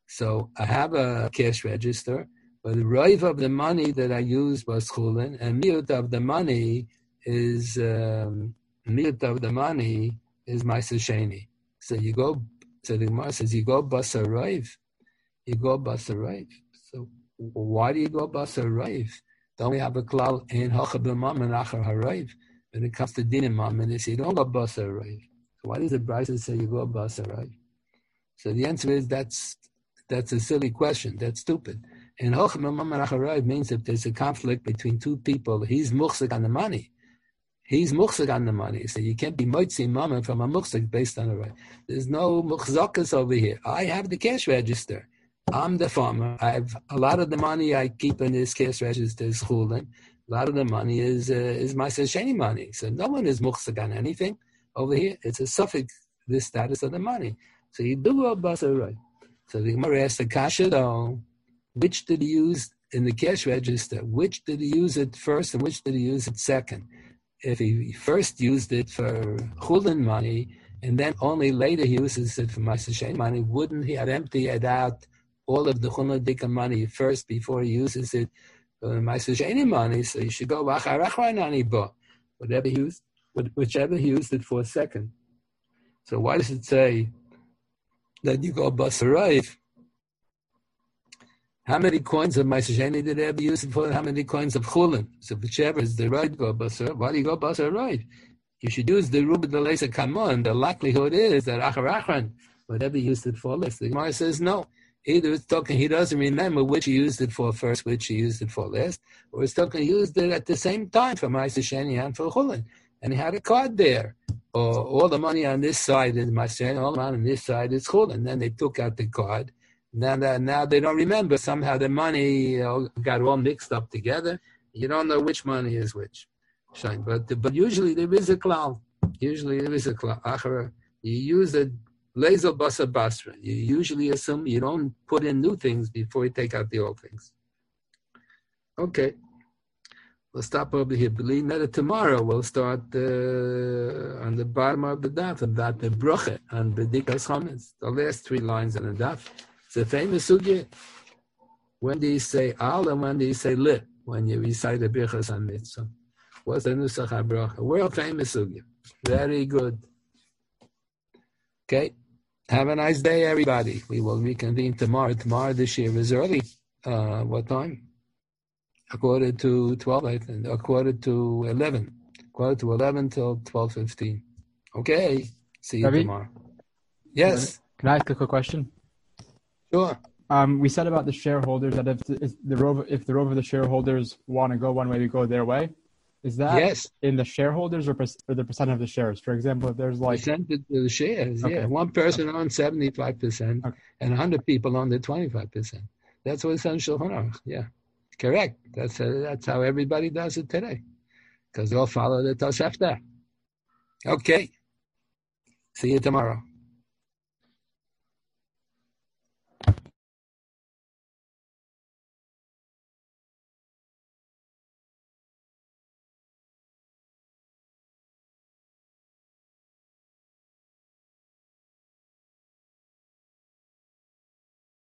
so I have a cash register, but the roiv of the money that I used was chulin, and miut of the money is, um, miut of the money is Ma'aser Sheni. So you go, so the Gemara says you go basa roiv, you go basa roiv. So why do you go basa roiv? Don't we have a klal in hachab l'mam and achar haroiv? When it comes to dinim mam, and they say you don't go basa roiv. So why does the Brisa say you go basa roiv? So the answer is that's that's a silly question. That's stupid. And hachab l'mam and achar haroiv means if there's a conflict between two people, he's muchzik on the money. He's muchzik on the money, so you can't be moitzi mama from a muchzik based on the right. There's no muchzakas over here. I have the cash register. I'm the farmer. I have a lot of the money I keep in this cash register is chulin. A lot of the money is uh, is my sheni money. So no one is muchzik on anything over here. It's a suffix, the status of the money. So you do a basa right. So the Gemara asks the kasha though, which did he use in the cash register? Which did he use it first, and which did he use it second? If he first used it for chulin money, and then only later he uses it for ma'aser sheni money, wouldn't he have emptied out all of the chulin dika money first before he uses it for ma'aser sheni money? So you should go achar achar nani bo, whatever he used, whichever he used it for second. So why does it say that you go basa roiv? How many coins of Ma'aser Sheni did they ever use it for? How many coins of chulin? So whichever is the right go basa, why do you go basa right? You should use the ruba de leisa kamon. The likelihood is that achar achran, whatever he used it for less. The Gemara says no. Either it's talking he doesn't remember which he used it for first, which he used it for last, or it's talking he used it at the same time for Ma'aser Sheni and for chulin, and he had a card there. Or all the money on this side is Ma'aser Sheni, all the money on this side is chulin. Then they took out the card. Now that now they don't remember. Somehow the money you know, got all mixed up together. You don't know which money is which. But but usually there is a klal. Usually there is a klal. Achara, you use a laser basa basra. You usually assume you don't put in new things before you take out the old things. Okay. We'll stop over here. Believe that tomorrow we'll start uh, on the bottom of the daf about the bracha and the dikas chametz. The last three lines on the daf. It's a famous sugya. When do you say al and when do you say lit when you recite the birchas on mitzvah? What's the nusach habracha? World famous sugya. Very good. Okay. Have a nice day, everybody. We will reconvene tomorrow. Tomorrow this year is early. Uh, what time? A quarter to twelve, I think. A quarter to eleven. Quarter to eleven till twelve fifteen. Okay. See you Ravi? Tomorrow. Yes. Can I ask a quick question? Sure. Um, we said about the shareholders that if the, if the rov if the rov of the shareholders want to go one way, we go their way. Is that Yes. in the shareholders or, per- or the percent of the shares? For example, if there's like Percentage of the shares, Okay. yeah. One person owns seventy-five percent, Okay. and one hundred people own the twenty-five percent. That's what it's on Shulchan Aruch, yeah. Correct. That's uh, that's how everybody does it today, because they all follow the Tosefta. Okay. See you tomorrow.